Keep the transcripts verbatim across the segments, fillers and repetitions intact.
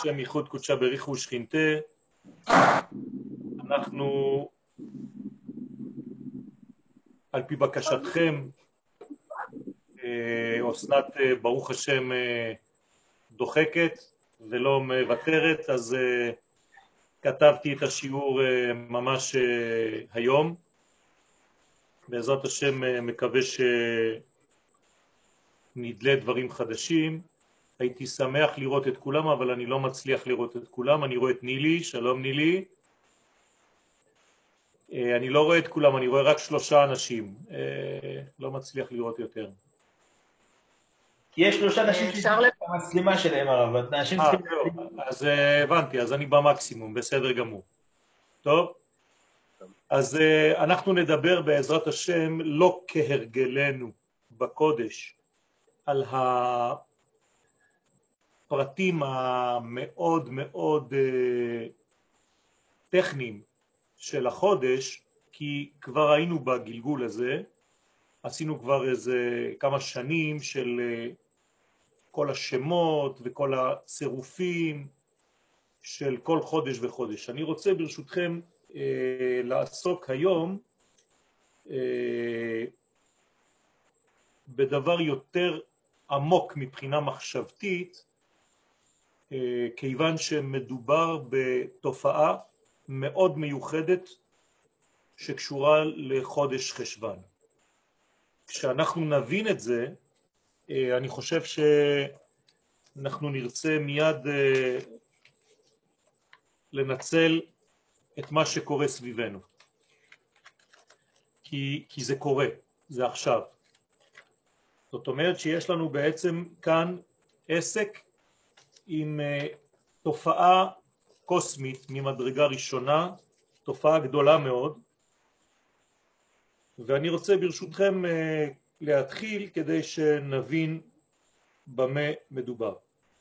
השם ייחוד קודשה בריחו ושכינתה. אנחנו על פי בקשתכם, אסנת ברוך השם דוחקת ולא מוותרת, אז כתבתי את השיעור ממש היום. בעזרת השם מקווה שנדלה דברים חדשים. הייתי שמח לראות את כולם, אבל אני לא מצליח לראות את כולם. אני רואה את נילי, שלום נילי. אני לא רואה את כולם, אני רואה רק שלושה אנשים. לא מצליח לראות יותר. כי יש שלושה אנשים שצריכים את המצלמה שלהם הרב, אנשים צריכים... אז הבנתי, אז אני במקסימום, בסדר גמור. טוב? אז אנחנו נדבר בעזרת השם לא כהרגלנו בקודש על הפרטים המאוד מאוד טכניים של החודש, כי כבר היינו בגלגול הזה, עשינו כבר איזה כמה שנים של כל השמות וכל הצירופים של כל חודש וחודש. אני רוצה ברשותכם אה, לעסוק היום אה, בדבר יותר עמוק מבחינה מחשבתית, אה, כיוון שמדובר בתופעה מאוד מיוחדת שקשורה לחודש חשבן. כשאנחנו נבין את זה, אה, אני חושב שאנחנו נרצה מיד אה, לנצל את מה שקורה סביבנו. כי, כי זה קורה, זה עכשיו. זאת אומרת שיש לנו בעצם כאן עסק עם uh, תופעה קוסמית ממדרגה ראשונה, תופעה גדולה מאוד, ואני רוצה ברשותכם uh, להתחיל כדי שנבין במה מדובר.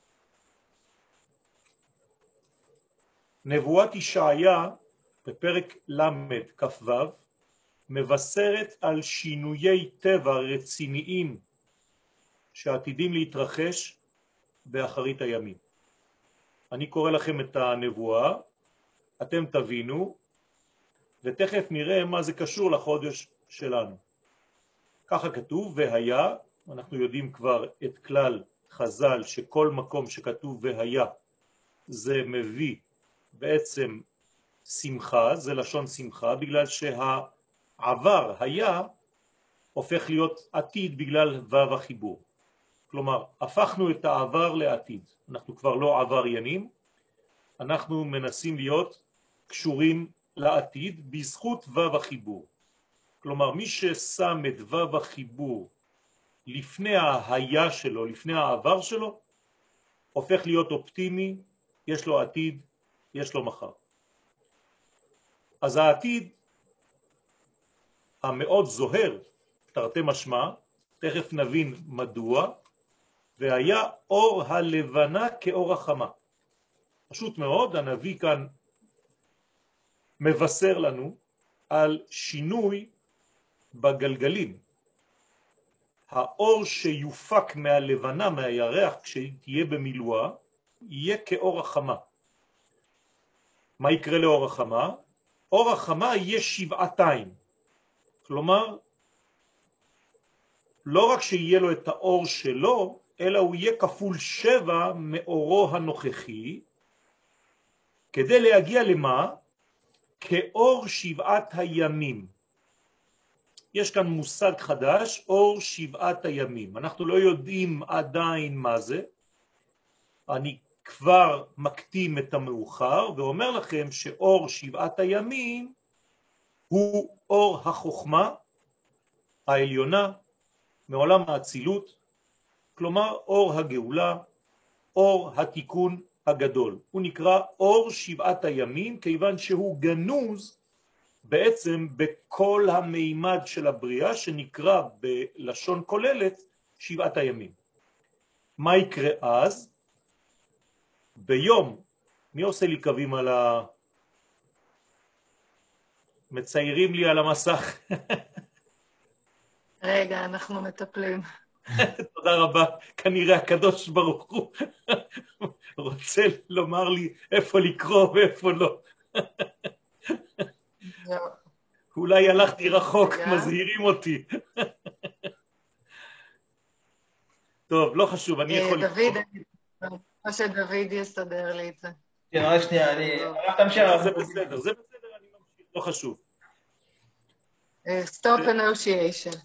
נבואת ישעיה בפרק למד כ"ו מבשרת על שינויי טבע רציניים שעתידים להתרחש באחרית הימים. אני קורא לכם את הנבואה, אתם תבינו, ותכף נראה מה זה קשור לחודש שלנו. ככה כתוב, והיה, אנחנו יודעים כבר את כלל חז"ל שכל מקום שכתוב והיה זה מביא בעצם שמחה, זה לשון שמחה, בגלל שהעבר היה הופך להיות עתיד בגלל וו החיבור. כלומר, הפכנו את העבר לעתיד. אנחנו כבר לא עבריינים, אנחנו מנסים להיות קשורים לעתיד בזכות וו החיבור. כלומר, מי ששם את וו החיבור לפני ההיה שלו, לפני העבר שלו, הופך להיות אופטימי, יש לו עתיד, יש לו מחר. אז העתיד המאוד זוהר, תרתי משמע, תכף נבין מדוע, והיה אור הלבנה כאור החמה. פשוט מאוד, הנביא כאן מבשר לנו על שינוי בגלגלים. האור שיופק מהלבנה, מהירח, כשתהיה במילואה, יהיה כאור החמה. מה יקרה לאור החמה? אור החמה יהיה שבעתיים. כלומר, לא רק שיהיה לו את האור שלו, אלא הוא יהיה כפול שבע מאורו הנוכחי, כדי להגיע למה? כאור שבעת הימים. יש כאן מושג חדש, אור שבעת הימים. אנחנו לא יודעים עדיין מה זה. אני כבר מקדים את המאוחר ואומר לכם שאור שבעת הימים הוא אור החוכמה העליונה מעולם האצילות, כלומר אור הגאולה, אור התיקון הגדול. הוא נקרא אור שבעת הימים כיוון שהוא גנוז בעצם בכל המימד של הבריאה שנקרא בלשון כוללת שבעת הימים. מה יקרה אז? ביום, מי עושה לי קווים על ה... מציירים לי על המסך. רגע, אנחנו מטפלים. תודה רבה. כנראה הקדוש ברוך הוא רוצה לומר לי איפה לקרוא ואיפה לא. אולי הלכתי רחוק, מזהירים אותי. טוב, לא חשוב, אני יכול לקרוא. דוד, מה שדוד יסתדר לי את זה. כן, רק שנייה, אני... זה בסדר, זה בסדר, אני ממשיך, לא חשוב. Stop negotiation.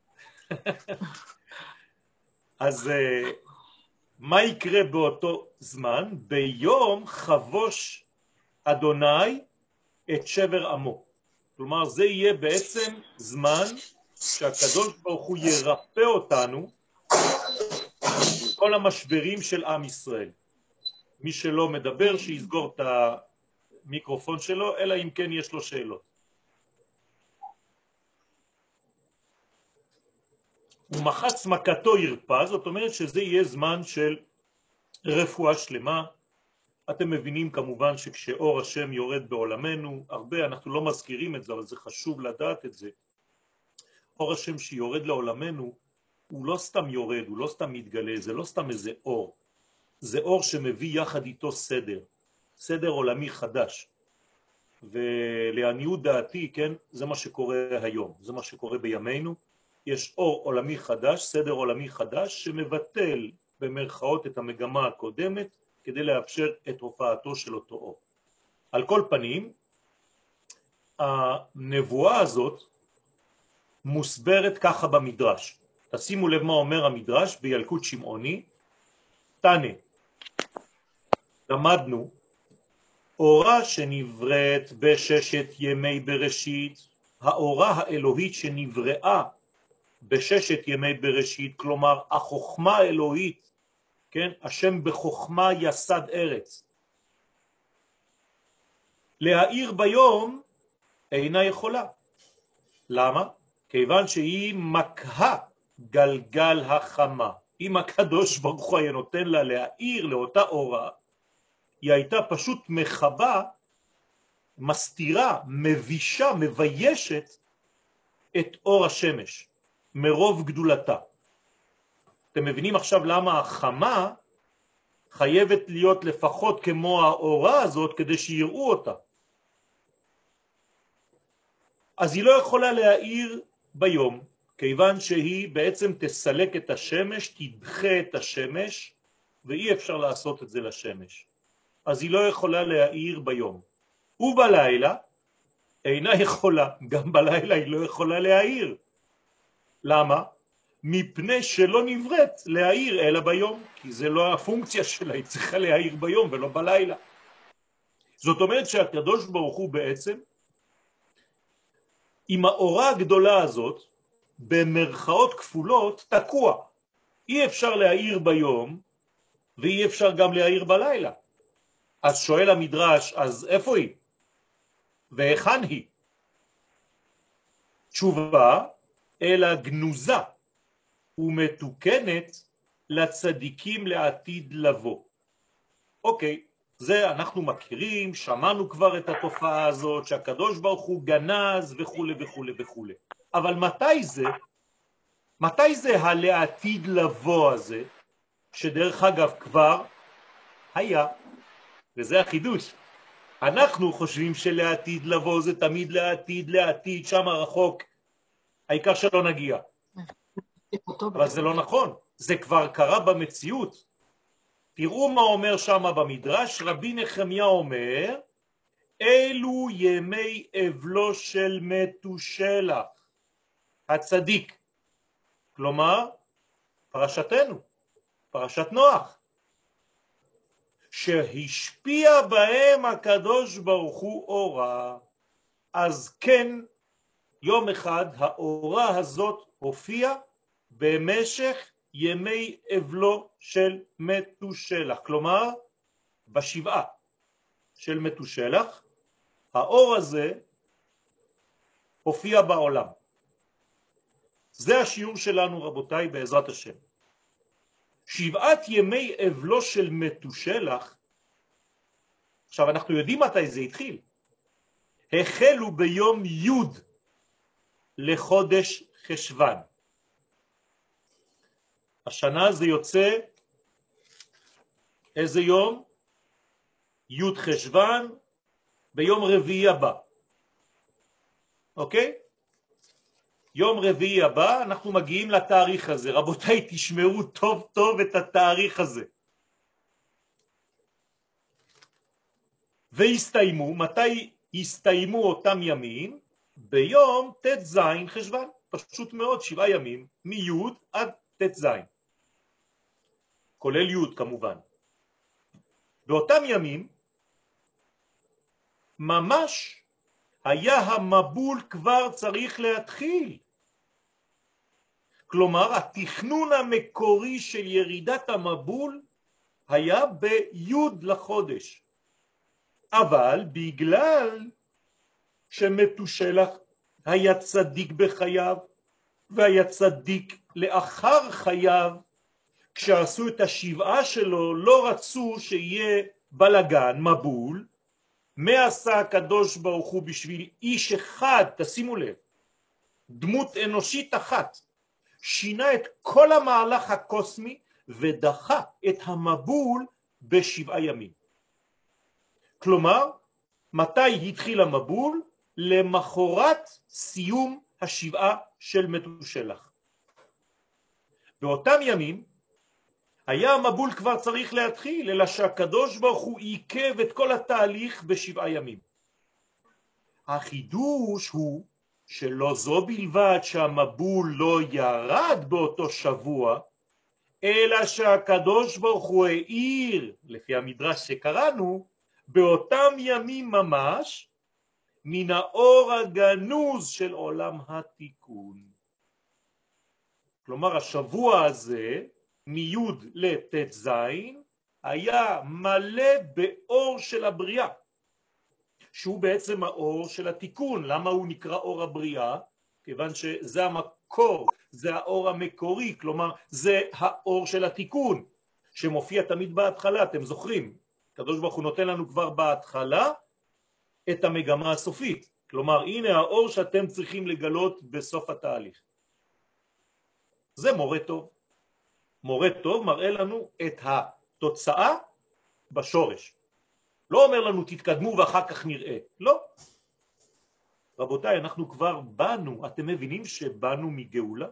אז מה יקרה באותו זמן? ביום חבוש אדוני את שבר עמו. כלומר, זה יהיה בעצם זמן שהקדוש ברוך הוא ירפא אותנו כל המשברים של עם ישראל. מי שלא מדבר, שיסגור את המיקרופון שלו, אלא אם כן יש לו שאלות. ומחץ מכתו ירפא, זאת אומרת שזה יהיה זמן של רפואה שלמה. אתם מבינים כמובן שכשאור השם יורד בעולמנו, הרבה אנחנו לא מזכירים את זה, אבל זה חשוב לדעת את זה. אור השם שיורד לעולמנו, הוא לא סתם יורד, הוא לא סתם מתגלה, זה לא סתם איזה אור. זה אור שמביא יחד איתו סדר, סדר עולמי חדש. ולעניות דעתי, כן, זה מה שקורה היום, זה מה שקורה בימינו. יש אור עולמי חדש, סדר עולמי חדש, שמבטל במרכאות את המגמה הקודמת, כדי לאפשר את הופעתו של אותו אור. על כל פנים, הנבואה הזאת מוסברת ככה במדרש. תשימו לב מה אומר המדרש בילקוט שמעוני. תנה, למדנו, אורה שנבראת בששת ימי בראשית, האורה האלוהית שנבראה בששת ימי בראשית, כלומר החוכמה האלוהית, כן? השם בחוכמה יסד ארץ. להאיר ביום אינה יכולה. למה? כיוון שהיא מקהה גלגל החמה. אם הקדוש ברוך הוא היה נותן לה להאיר לאותה אורה, היא הייתה פשוט מחבה, מסתירה, מבישה, מביישת את אור השמש, מרוב גדולתה. אתם מבינים עכשיו למה החמה חייבת להיות לפחות כמו האורה הזאת כדי שיראו אותה. אז היא לא יכולה להאיר ביום, כיוון שהיא בעצם תסלק את השמש, תדחה את השמש, ואי אפשר לעשות את זה לשמש. אז היא לא יכולה להאיר ביום. ובלילה אינה יכולה, גם בלילה היא לא יכולה להאיר. למה? מפני שלא נבראת להאיר אלא ביום, כי זה לא הפונקציה שלה, היא צריכה להאיר ביום ולא בלילה. זאת אומרת שהקדוש ברוך הוא בעצם, עם האורה הגדולה הזאת, במרכאות כפולות, תקוע. אי אפשר להאיר ביום, ואי אפשר גם להאיר בלילה. אז שואל המדרש, אז איפה היא? והיכן היא? תשובה, אלא גנוזה ומתוקנת לצדיקים לעתיד לבוא. אוקיי, זה אנחנו מכירים, שמענו כבר את התופעה הזאת, שהקדוש ברוך הוא גנז וכו' וכו' וכו'. אבל מתי זה? מתי זה הלעתיד לבוא הזה, שדרך אגב כבר היה, וזה החידוש. אנחנו חושבים שלעתיד לבוא זה תמיד לעתיד, לעתיד, שם רחוק, העיקר שלא נגיע. אבל זה לא נכון, זה כבר קרה במציאות. תראו מה אומר שם במדרש, רבי נחמיה אומר, אלו ימי אבלו של מתושלח, הצדיק. כלומר, פרשתנו, פרשת נוח, שהשפיע בהם הקדוש ברוך הוא אורה. אז כן, יום אחד האורה הזאת הופיעה במשך ימי אבלו של מתושלח, כלומר בשבעה של מתושלח, האור הזה הופיע בעולם. זה השיעור שלנו רבותיי בעזרת השם. שבעת ימי אבלו של מתושלח, עכשיו אנחנו יודעים מתי זה התחיל, החלו ביום י' לחודש חשוון. השנה זה יוצא איזה יום? י' חשוון, ביום רביעי הבא. אוקיי? יום רביעי הבא אנחנו מגיעים לתאריך הזה. רבותיי, תשמעו טוב טוב את התאריך הזה. והסתיימו, מתי הסתיימו אותם ימים? ביום ת' חשוון. פשוט מאוד, שבעה ימים, מי' עד ת', כולל י' כמובן. באותם ימים ממש היה המבול כבר צריך להתחיל. כלומר, התכנון המקורי של ירידת המבול היה בי' לחודש. אבל בגלל שמתושלח היה צדיק בחייו והיה צדיק לאחר חייו, כשעשו את השבעה שלו לא רצו שיהיה בלגן, מבול. מה עשה הקדוש ברוך הוא בשביל איש אחד? תשימו לב, דמות אנושית אחת, שינה את כל המהלך הקוסמי ודחה את המבול בשבעה ימים. כלומר, מתי התחיל המבול? למחרת סיום השבעה של מתושלח. באותם ימים היה המבול כבר צריך להתחיל, אלא שהקדוש ברוך הוא עיכב את כל התהליך בשבעה ימים. החידוש הוא שלא זו בלבד שהמבול לא ירד באותו שבוע, אלא שהקדוש ברוך הוא העיר, לפי המדרש שקראנו, באותם ימים ממש, מן האור הגנוז של עולם התיקון. כלומר, השבוע הזה, מי' לת' זין, היה מלא באור של הבריאה, שהוא בעצם האור של התיקון. למה הוא נקרא אור הבריאה? כיוון שזה המקור, זה האור המקורי, כלומר זה האור של התיקון, שמופיע תמיד בהתחלה, אתם זוכרים? הקדוש ברוך הוא נותן לנו כבר בהתחלה את המגמה הסופית, כלומר הנה האור שאתם צריכים לגלות בסוף התהליך. זה מורה טוב. מורה טוב מראה לנו את התוצאה בשורש. לא אומר לנו תתקדמו ואחר כך נראה. לא. רבותיי, אנחנו כבר באנו, אתם מבינים שבאנו מגאולה?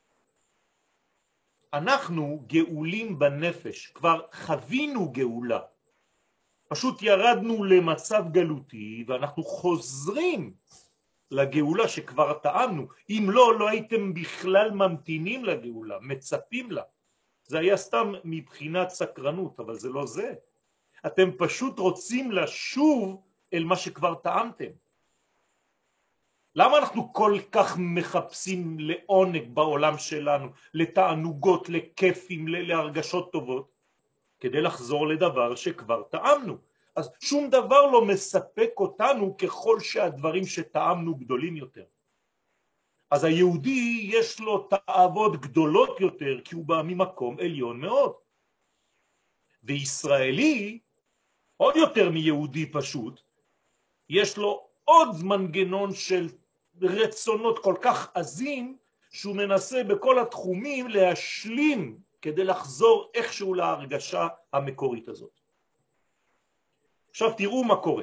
אנחנו גאולים בנפש, כבר חווינו גאולה. פשוט ירדנו למצב גלותי ואנחנו חוזרים לגאולה שכבר טעמנו. אם לא, לא הייתם בכלל ממתינים לגאולה, מצפים לה. זה היה סתם מבחינת סקרנות, אבל זה לא זה. אתם פשוט רוצים לשוב אל מה שכבר טעמתם. למה אנחנו כל כך מחפשים לעונג בעולם שלנו, לתענוגות, לכיפים, להרגשות טובות? כדי לחזור לדבר שכבר טעמנו. אז שום דבר לא מספק אותנו ככל שהדברים שטעמנו גדולים יותר. אז היהודי יש לו תאוות גדולות יותר, כי הוא בא ממקום עליון מאוד. וישראלי, עוד יותר מיהודי פשוט, יש לו עוד מנגנון של רצונות כל כך עזים, שהוא מנסה בכל התחומים להשלים כדי לחזור איכשהו להרגשה המקורית הזאת. עכשיו תראו מה קורה.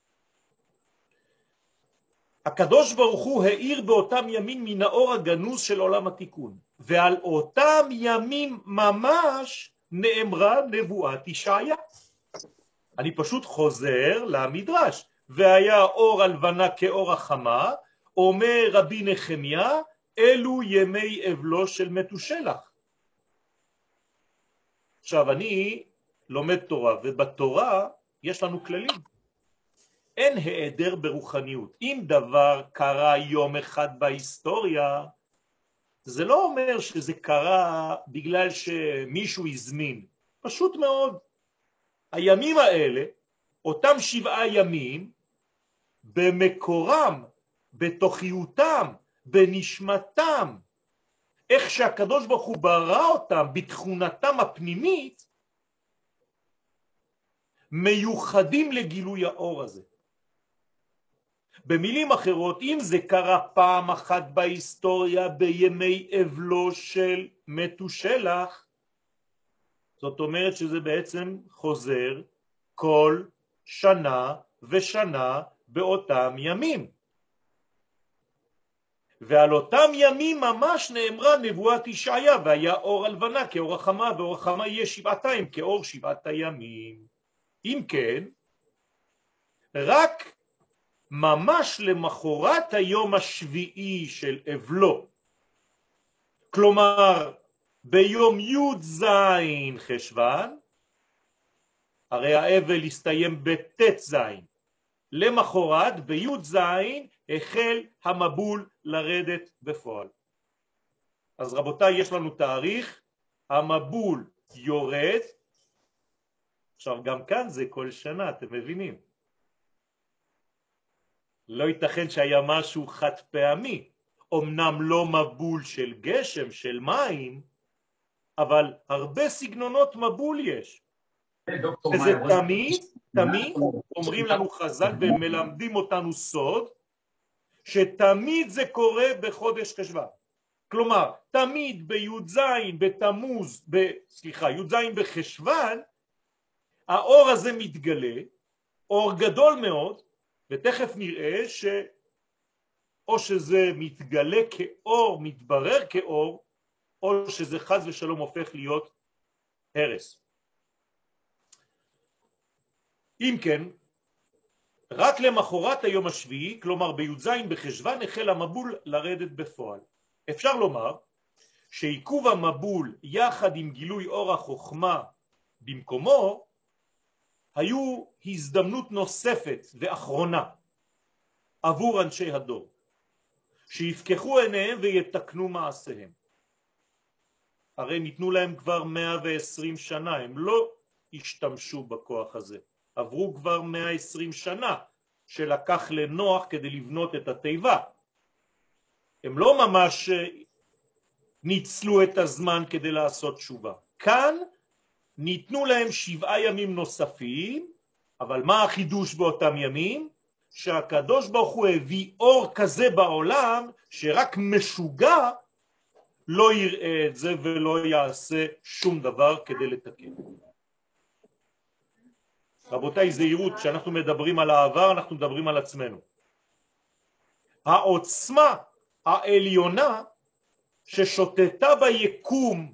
הקדוש ברוך הוא העיר באותם ימים מן האור הגנוז של עולם התיקון, ועל אותם ימים ממש נאמרה נבואת ישעיה. אני פשוט חוזר למדרש. והיה אור הלבנה כאור החמה, אומר רבי נחמיה, אלו ימי אבלו של מתושלח. עכשיו אני לומד תורה, ובתורה יש לנו כללים. אין העדר ברוחניות. אם דבר קרה יום אחד בהיסטוריה, זה לא אומר שזה קרה בגלל שמישהו הזמין. פשוט מאוד. הימים האלה, אותם שבעה ימים, במקורם, בתוכיותם, בנשמתם, איך שהקדוש ברוך הוא ברא אותם, בתכונתם הפנימית, מיוחדים לגילוי האור הזה. במילים אחרות, אם זה קרה פעם אחת בהיסטוריה בימי אבלו של מתושלח, זאת אומרת שזה בעצם חוזר כל שנה ושנה באותם ימים. ועל אותם ימים ממש נאמרה נבואת ישעיה, והיה אור הלבנה כאור החמה, ואור החמה יהיה שבעתיים כאור שבעת הימים. אם כן, רק ממש למחרת היום השביעי של אבלו, כלומר ביום י' זין חשוון, הרי האבל הסתיים בט' זין, למחרת בי' זין החל המבול לרדת בפועל. אז רבותיי, יש לנו תאריך, המבול יורד, עכשיו גם כאן זה כל שנה, אתם מבינים? לא ייתכן שהיה משהו חד פעמי, אמנם לא מבול של גשם, של מים, אבל הרבה סגנונות מבול יש. וזה תמיד, תמיד אומרים לנו חז"ל ומלמדים אותנו סוד, שתמיד זה קורה בחודש חשוון. כלומר, תמיד בי"ז בתמוז, ב, סליחה, י"ז בחשוון, האור הזה מתגלה, אור גדול מאוד, ותכף נראה שאו שזה מתגלה כאור, מתברר כאור, או שזה חז ושלום הופך להיות הרס. אם כן, רק למחרת היום השביעי, כלומר בי"ז בחשוון, החל המבול לרדת בפועל. אפשר לומר שעיכוב המבול יחד עם גילוי אור החוכמה במקומו, היו הזדמנות נוספת ואחרונה עבור אנשי הדור, שיפקחו עיניהם ויתקנו מעשיהם. הרי ניתנו להם כבר מאה ועשרים שנה, הם לא השתמשו בכוח הזה. עברו כבר מאה ועשרים שנה שלקח לנוח כדי לבנות את התיבה. הם לא ממש ניצלו את הזמן כדי לעשות תשובה. כאן ניתנו להם שבעה ימים נוספים, אבל מה החידוש באותם ימים? שהקדוש ברוך הוא הביא אור כזה בעולם שרק משוגע לא יראה את זה ולא יעשה שום דבר כדי לתקן. רבותיי, זהירות, כשאנחנו מדברים על העבר אנחנו מדברים על עצמנו. העוצמה העליונה ששוטטה ביקום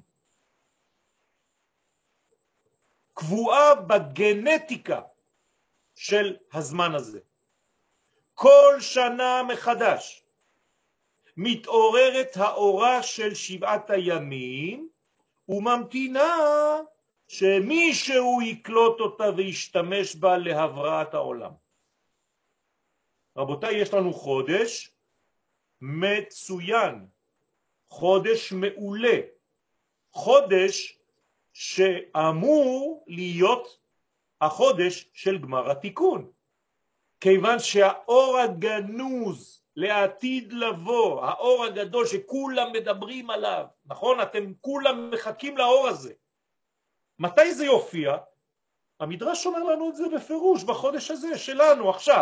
קבועה בגנטיקה של הזמן הזה. כל שנה מחדש מתעוררת האורה של שבעת הימים וממתינה שמישהו יקלוט אותה וישתמש בה להבראת העולם. רבותיי, יש לנו חודש מצוין, חודש מעולה, חודש שאמור להיות החודש של גמר התיקון, כיוון שהאור הגנוז לעתיד לבוא, האור הגדול שכולם מדברים עליו, נכון? אתם כולם מחכים לאור הזה. מתי זה יופיע? המדרש אומר לנו את זה בפירוש בחודש הזה שלנו עכשיו.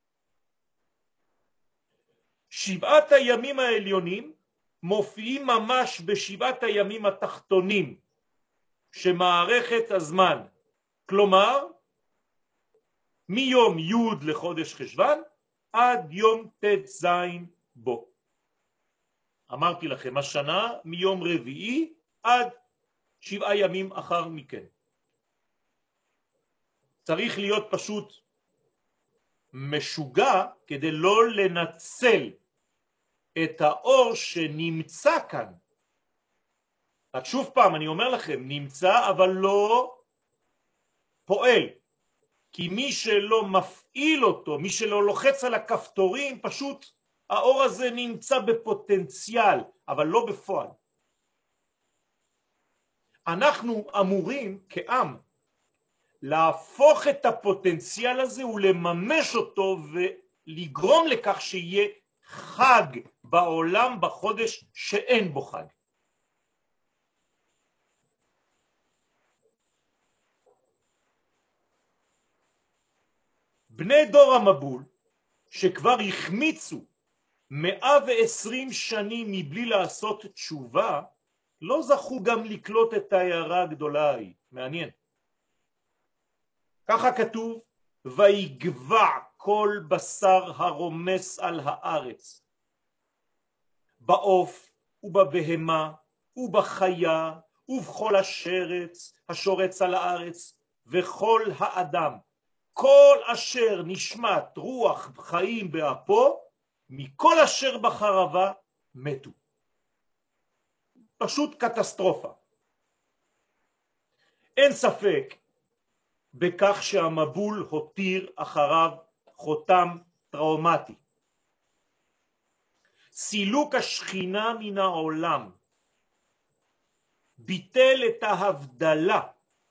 שבעת הימים העליונים מופיעים ממש בשבעת הימים התחתונים שמערכת הזמן, כלומר מיום י' לחודש חשוון עד יום ט' ז' בו. אמרתי לכם, השנה מיום רביעי עד שבעה ימים אחר מכן. צריך להיות פשוט משוגע כדי לא לנצל את האור שנמצא כאן. רק שוב פעם אני אומר לכם, נמצא אבל לא פועל. כי מי שלא מפעיל אותו, מי שלא לוחץ על הכפתורים, פשוט האור הזה נמצא בפוטנציאל, אבל לא בפועל. אנחנו אמורים כעם להפוך את הפוטנציאל הזה ולממש אותו ולגרום לכך שיהיה חג בעולם בחודש שאין בו חג. בני דור המבול שכבר החמיצו מאה ועשרים שנים מבלי לעשות תשובה, לא זכו גם לקלוט את ההערה הגדולה ההיא. מעניין. ככה כתוב, ויגבע כל בשר הרומס על הארץ, בעוף ובבהמה ובחיה ובכל השרץ השורץ על הארץ, וכל האדם, כל אשר נשמת רוח חיים באפו, מכל אשר בחרבה מתו. פשוט קטסטרופה. אין ספק בכך שהמבול הותיר אחריו חותם טראומטי. סילוק השכינה מן העולם ביטל את ההבדלה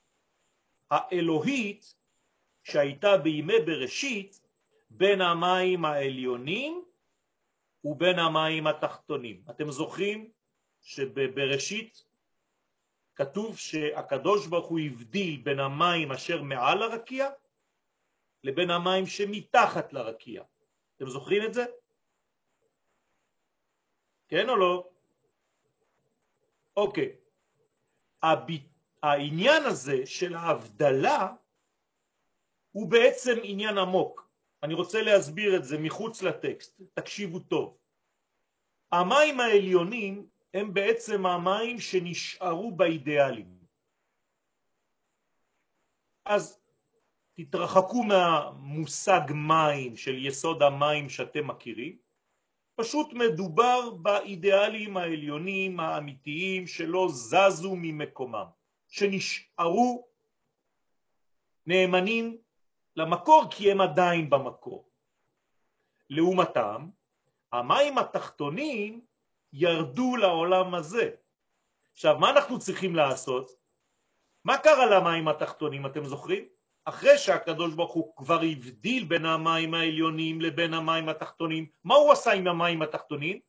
האלוהית שהייתה בימי בראשית בין המים העליונים ובין המים התחתונים. אתם זוכרים שבבראשית כתוב שהקדוש ברוך הוא הבדיל בין המים אשר מעל הרקיע לבין המים שמתחת לרקיע. אתם זוכרים את זה? כן או לא? אוקיי. העניין הזה של ההבדלה הוא בעצם עניין עמוק. אני רוצה להסביר את זה מחוץ לטקסט. תקשיבו טוב. המים העליונים הם בעצם המים שנשארו באידיאלים. אז תתרחקו מהמושג מים של יסוד המים שאתם מכירים. פשוט מדובר באידיאלים העליונים האמיתיים שלא זזו ממקומם, שנשארו נאמנים למקור כי הם עדיין במקור. לעומתם, המים התחתונים ירדו לעולם הזה. עכשיו, מה אנחנו צריכים לעשות? מה קרה למים התחתונים, אתם זוכרים? אחרי שהקדוש ברוך הוא כבר הבדיל בין המים העליונים לבין המים התחתונים, מה הוא עשה עם המים התחתונים?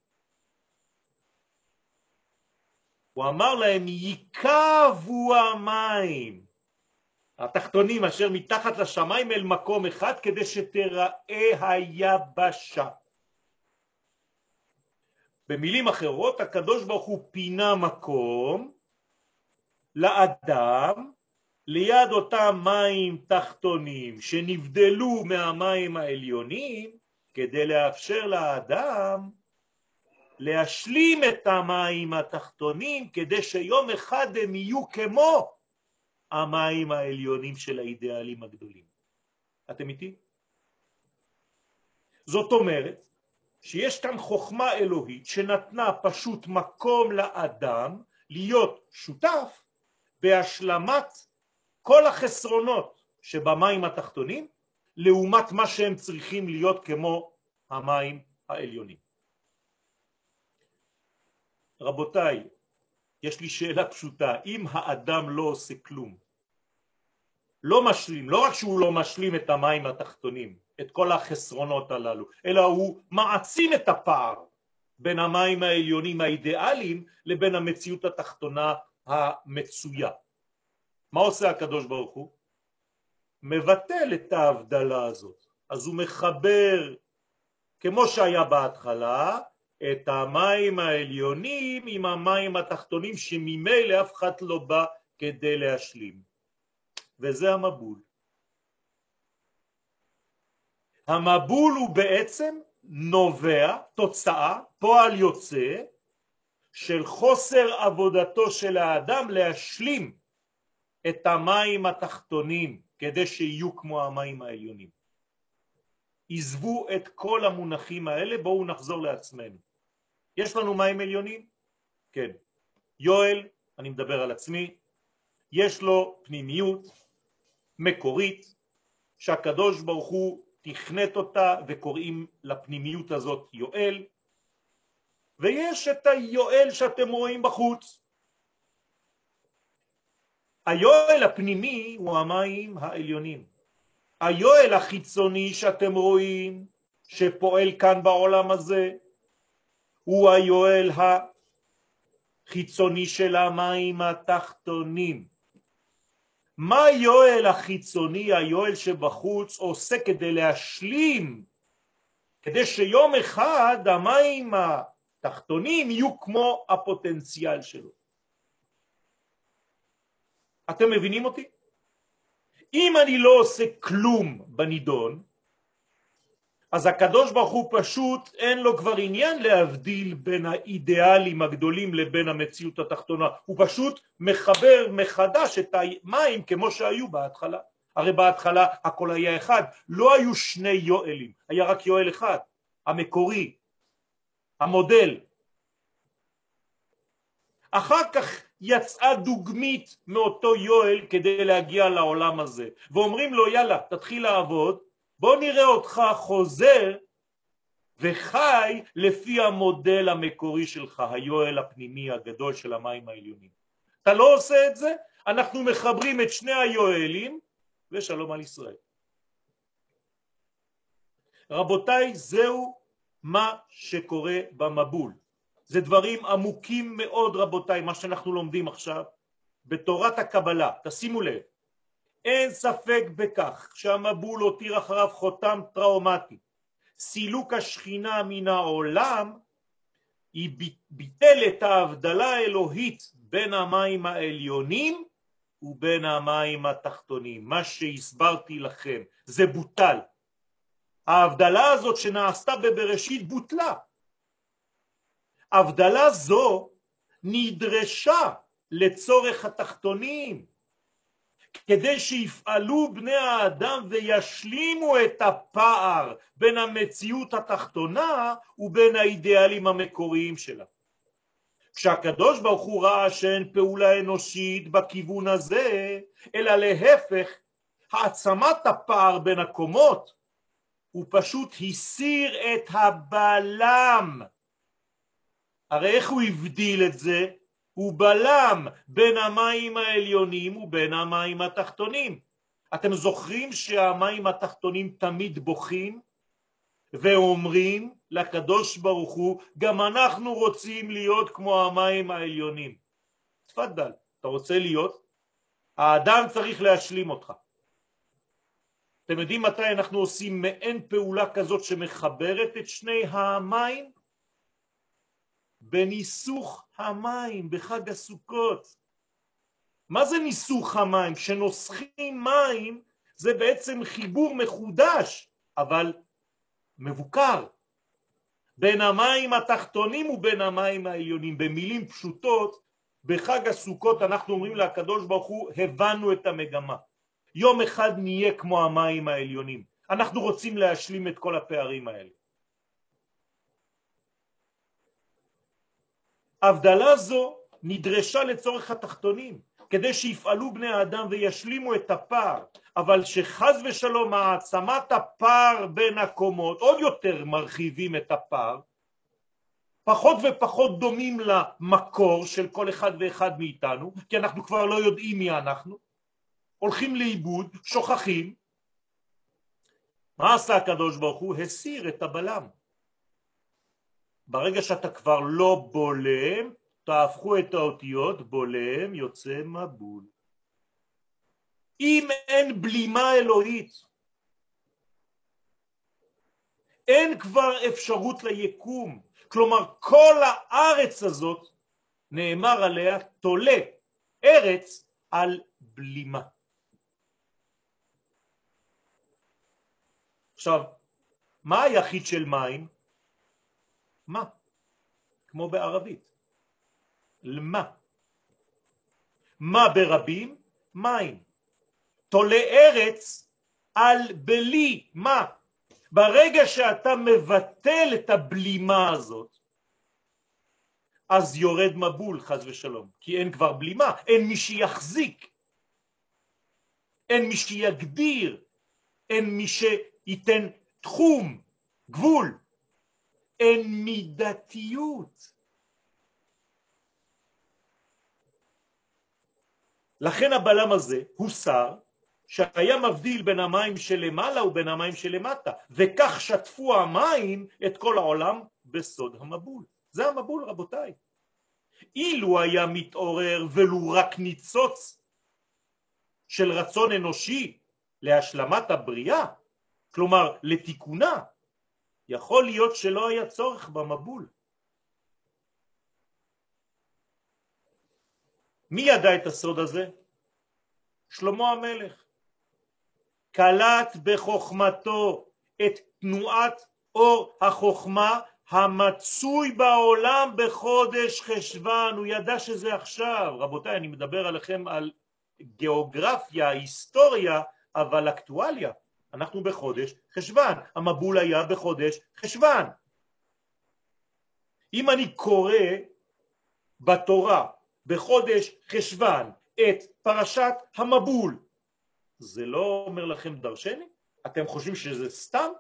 הוא אמר להם, ייקבו המים התחתונים אשר מתחת לשמיים אל מקום אחד כדי שתראה היבשה. במילים אחרות, הקדוש ברוך הוא פינה מקום לאדם ליד אותם מים תחתונים שנבדלו מהמים העליונים, כדי לאפשר לאדם להשלים את המים התחתונים, כדי שיום אחד הם יהיו כמו המים העליונים של האידיאלים הגדולים. אתם איתי? זאת אומרת שיש כאן חוכמה אלוהית שנתנה פשוט מקום לאדם להיות שותף בהשלמת כל החסרונות שבמים התחתונים, לעומת מה שהם צריכים להיות כמו המים העליונים. רבותיי, יש לי שאלה פשוטה, אם האדם לא עושה כלום, לא משלים, לא רק שהוא לא משלים את המים התחתונים, את כל החסרונות הללו, אלא הוא מעצים את הפער בין המים העליונים האידיאליים לבין המציאות התחתונה המצויה. מה עושה הקדוש ברוך הוא? מבטל את ההבדלה הזאת. אז הוא מחבר, כמו שהיה בהתחלה, את המים העליונים עם המים התחתונים שממילא אף אחד לא בא כדי להשלים. וזה המבול. המבול הוא בעצם נובע, תוצאה, פועל יוצא של חוסר עבודתו של האדם להשלים את המים התחתונים כדי שיהיו כמו המים העליונים. עזבו את כל המונחים האלה, בואו נחזור לעצמנו. יש לנו מים עליונים? כן. יואל, אני מדבר על עצמי, יש לו פנימיות מקורית שהקדוש ברוך הוא תכנת אותה וקוראים לפנימיות הזאת יואל, ויש את היואל שאתם רואים בחוץ. היואל הפנימי הוא המים העליונים. היואל החיצוני שאתם רואים שפועל כאן בעולם הזה הוא היואל החיצוני של המים התחתונים. מה היואל החיצוני, היואל שבחוץ, עושה כדי להשלים כדי שיום אחד המים התחתונים יהיו כמו הפוטנציאל שלו. אתם מבינים אותי? אם אני לא עושה כלום בנידון, אז הקדוש ברוך הוא פשוט אין לו כבר עניין להבדיל בין האידיאלים הגדולים לבין המציאות התחתונה. הוא פשוט מחבר מחדש את המים כמו שהיו בהתחלה. הרי בהתחלה הכל היה אחד, לא היו שני יואלים, היה רק יואל אחד, המקורי, המודל. אחר כך יצאה דוגמית מאותו יואל כדי להגיע לעולם הזה, ואומרים לו יאללה תתחיל לעבוד, בוא נראה אותך חוזר וחי לפי המודל המקורי שלך, היואל הפנימי הגדול של המים העליונים. אתה לא עושה את זה, אנחנו מחברים את שני היואלים ושלום על ישראל. רבותיי, זהו מה שקורה במבול. זה דברים עמוקים מאוד רבותיי, מה שאנחנו לומדים עכשיו בתורת הקבלה. תשימו לב, אין ספק בכך שהמבול הותיר אחריו חותם טראומטי. סילוק השכינה מן העולם היא ביטל את ההבדלה האלוהית בין המים העליונים ובין המים התחתונים. מה שהסברתי לכם זה בוטל. ההבדלה הזאת שנעשתה בבראשית בוטלה. הבדלה זו נדרשה לצורך התחתונים, כדי שיפעלו בני האדם וישלימו את הפער בין המציאות התחתונה ובין האידיאלים המקוריים שלה. כשהקדוש ברוך הוא ראה שאין פעולה אנושית בכיוון הזה, אלא להפך, העצמת הפער בין הקומות, הוא פשוט הסיר את הבלם. הרי איך הוא הבדיל את זה? הוא בלם בין המים העליונים ובין המים התחתונים. אתם זוכרים שהמים התחתונים תמיד בוכים ואומרים לקדוש ברוך הוא, גם אנחנו רוצים להיות כמו המים העליונים. תפדל, אתה רוצה להיות? האדם צריך להשלים אותך. אתם יודעים מתי אנחנו עושים מעין פעולה כזאת שמחברת את שני המים? בניסוך המים, בחג הסוכות. מה זה ניסוך המים? כשנוסחים מים זה בעצם חיבור מחודש, אבל מבוקר, בין המים התחתונים ובין המים העליונים. במילים פשוטות, בחג הסוכות אנחנו אומרים לקדוש ברוך הוא, הבנו את המגמה. יום אחד נהיה כמו המים העליונים. אנחנו רוצים להשלים את כל הפערים האלה. הבדלה זו נדרשה לצורך התחתונים, כדי שיפעלו בני האדם וישלימו את הפער, אבל שחז ושלום העצמת הפער בין הקומות, עוד יותר מרחיבים את הפער, פחות ופחות דומים למקור של כל אחד ואחד מאיתנו, כי אנחנו כבר לא יודעים מי אנחנו, הולכים לאיבוד, שוכחים. מה עשה הקדוש ברוך הוא? הסיר את הבלם. ברגע שאתה כבר לא בולם, תהפכו את האותיות, בולם יוצא מבול. אם אין בלימה אלוהית, אין כבר אפשרות ליקום. כלומר, כל הארץ הזאת נאמר עליה תולה ארץ על בלימה. עכשיו, מה היחיד של מים? מה? כמו בערבית. למה? מה ברבים? מים. תולה ארץ על בלי. מה? ברגע שאתה מבטל את הבלימה הזאת, אז יורד מבול חס ושלום, כי אין כבר בלימה, אין מי שיחזיק, אין מי שיגדיר, אין מי שייתן תחום, גבול, אין מידתיות. לכן הבלם הזה הוסר, שהיה מבדיל בין המים שלמעלה ובין המים שלמטה, וכך שטפו המים את כל העולם בסוד המבול. זה המבול רבותיי. אילו היה מתעורר ולו רק ניצוץ של רצון אנושי להשלמת הבריאה, כלומר לתיקונה, יכול להיות שלא היה צורך במבול. מי ידע את הסוד הזה? שלמה המלך. קלט בחוכמתו את תנועת אור החוכמה המצוי בעולם בחודש חשבן. הוא ידע שזה עכשיו. רבותיי, אני מדבר עליכם על גיאוגרפיה, היסטוריה, אבל אקטואליה. אנחנו בחודש חשבן. המבול היה בחודש חשבן. אם אני קורא בתורה בחודש חשבן את פרשת המבול, זה לא אומר לכם דרשני? אתם חושבים שזה סתם?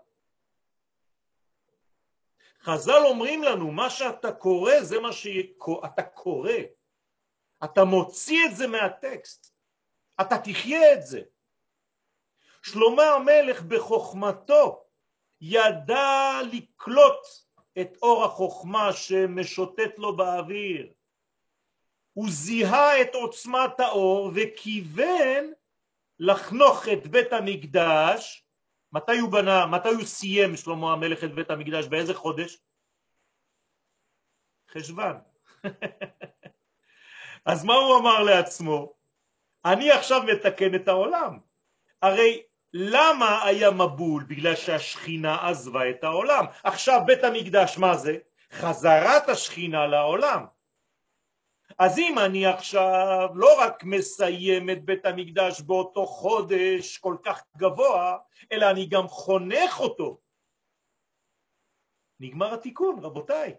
חז"ל אומרים לנו, מה שאתה קורא זה מה שאתה קורא. אתה מוציא את זה מהטקסט. אתה תחיה את זה. שלמה המלך בחוכמתו ידע לקלוט את אור החוכמה שמשוטט לו באוויר. הוא זיהה את עוצמת האור וכיוון לחנוך את בית המקדש. מתי הוא בנה, מתי הוא סיים שלמה המלך את בית המקדש? באיזה חודש? חשבן. אז מה הוא אמר לעצמו? אני עכשיו מתקן את העולם. הרי למה היה מבול? בגלל שהשכינה עזבה את העולם. עכשיו בית המקדש מה זה? חזרת השכינה לעולם. אז אם אני עכשיו לא רק מסיים את בית המקדש באותו חודש כל כך גבוה, אלא אני גם חונך אותו, נגמר התיקון, רבותיי.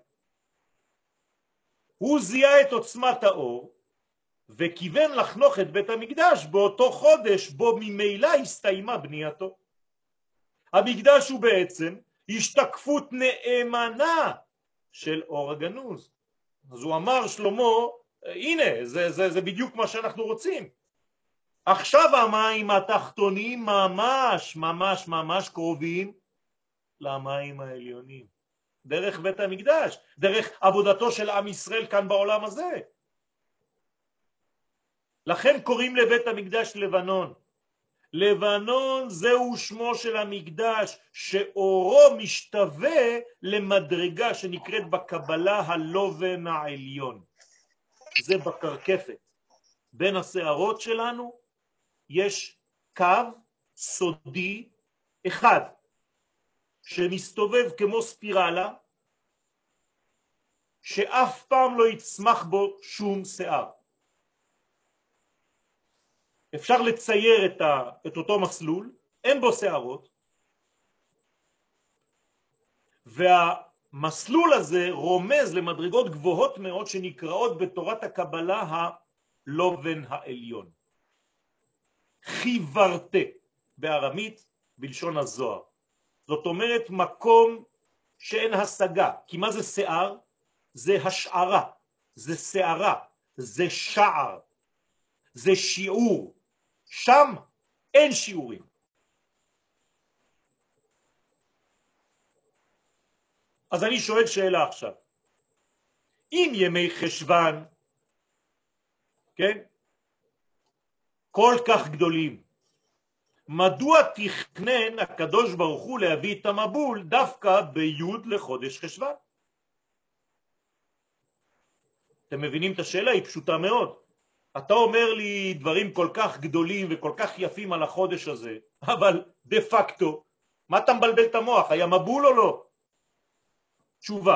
הוא זיהה את עוצמת האור וכיוון לחנוך את בית המקדש באותו חודש בו ממילא הסתיימה בנייתו. המקדש הוא בעצם השתקפות נאמנה של אור הגנוז. אז הוא אמר שלמה, הנה, זה, זה, זה בדיוק מה שאנחנו רוצים. עכשיו המים התחתונים ממש, ממש, ממש קרובים למים העליונים. דרך בית המקדש, דרך עבודתו של עם ישראל כאן בעולם הזה. לכן קוראים לבית המקדש לבנון. לבנון זהו שמו של המקדש, שאורו משתווה למדרגה שנקראת בקבלה הלובן העליון. זה בקרקפת. בין השערות שלנו יש קו סודי אחד, שמסתובב כמו ספירלה, שאף פעם לא יצמח בו שום שיער. אפשר לצייר את, ה, את אותו מסלול, אין בו שערות, והמסלול הזה רומז למדרגות גבוהות מאוד שנקראות בתורת הקבלה הלובן העליון. חיברתה בארמית בלשון הזוהר. זאת אומרת מקום שאין השגה. כי מה זה שיער? זה השערה, זה שערה, זה שער, זה שיעור. שם אין שיעורים. אז אני שואל שאלה עכשיו. אם ימי חשבן, כן, כל כך גדולים, מדוע תכנן הקדוש ברוך הוא להביא את המבול דווקא ביוד לחודש חשבן? אתם מבינים את השאלה? היא פשוטה מאוד. אתה אומר לי דברים כל כך גדולים וכל כך יפים על החודש הזה, אבל דה פקטו, מה אתה מבלבל את המוח? היה מבול או לא? תשובה.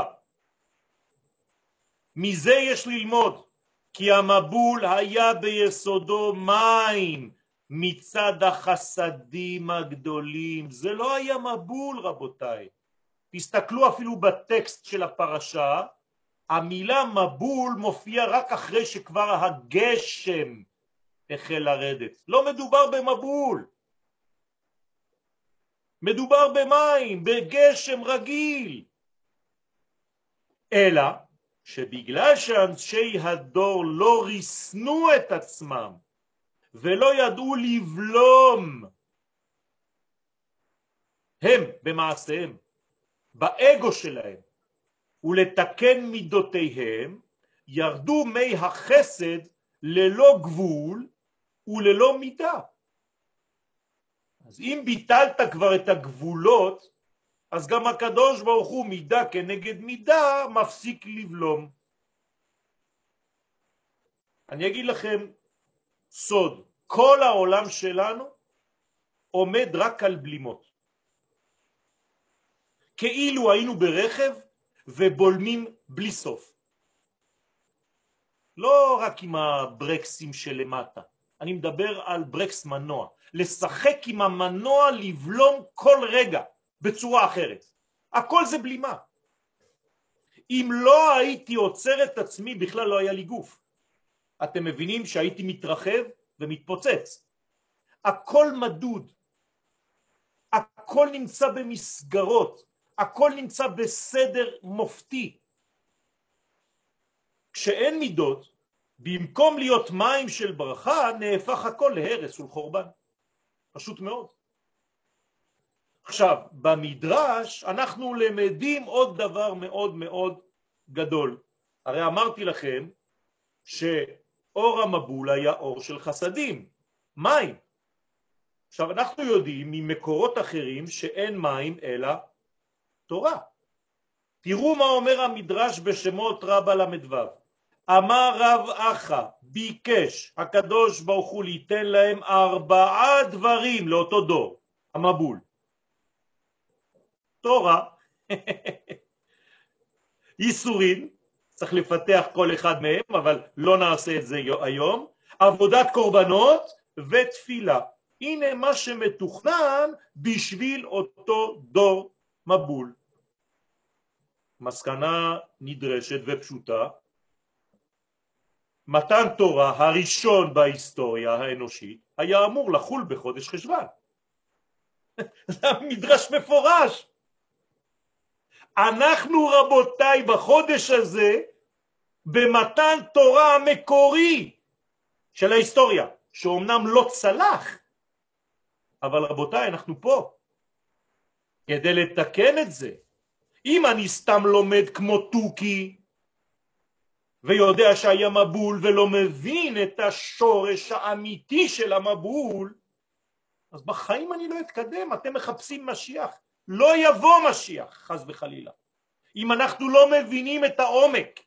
מזה יש ללמוד, כי המבול היה ביסודו מים מצד החסדים הגדולים. זה לא היה מבול, רבותיי. תסתכלו אפילו בטקסט של הפרשה, המילה מבול מופיע רק אחרי שכבר הגשם החל לרדת. לא מדובר במבול. מדובר במים, בגשם רגיל. אלא שבגלל שאנשי הדור לא ריסנו את עצמם ולא ידעו לבלום הם במעשיהם, באגו שלהם, ולתקן מידותיהם, ירדו מי החסד ללא גבול וללא מידה. אז אם ביטלת כבר את הגבולות, אז גם הקדוש ברוך הוא מידה כנגד מידה מפסיק לבלום. אני אגיד לכם סוד, כל העולם שלנו עומד רק על בלימות. כאילו היינו ברכב ובולמים בלי סוף. לא רק עם הברקסים שלמטה, אני מדבר על ברקס מנוע. לשחק עם המנוע, לבלום כל רגע בצורה אחרת. הכל זה בלימה. אם לא הייתי עוצר את עצמי, בכלל לא היה לי גוף. אתם מבינים שהייתי מתרחב ומתפוצץ. הכל מדוד. הכל נמצא במסגרות. הכל נמצא בסדר מופתי. כשאין מידות, במקום להיות מים של ברכה, נהפך הכל להרס ולחורבן. פשוט מאוד. עכשיו, במדרש אנחנו למדים עוד דבר מאוד מאוד גדול. הרי אמרתי לכם שאור המבול היה אור של חסדים, מים. עכשיו, אנחנו יודעים ממקורות אחרים שאין מים אלא תורה. תראו מה אומר המדרש בשמות רבה למדו. אמר רב אחא, ביקש הקדוש ברוך הוא ליתן להם ארבעה דברים לאותו דור, המבול. תורה, ייסורים, צריך לפתח כל אחד מהם, אבל לא נעשה את זה היום, עבודת קורבנות ותפילה. הנה מה שמתוכנן בשביל אותו דור מבול. מסקנה נדרשת ופשוטה, מתן תורה הראשון בהיסטוריה האנושית היה אמור לחול בחודש חשוון. זה מדרש מפורש. אנחנו רבותיי בחודש הזה במתן תורה המקורי של ההיסטוריה, שאומנם לא צלח, אבל רבותיי אנחנו פה כדי לתקן את זה. אם אני סתם לומד כמו טוקי ויודע שהיה מבול ולא מבין את השורש האמיתי של המבול, אז בחיים אני לא אתקדם. אתם מחפשים משיח, לא יבוא משיח חס וחלילה אם אנחנו לא מבינים את העומק.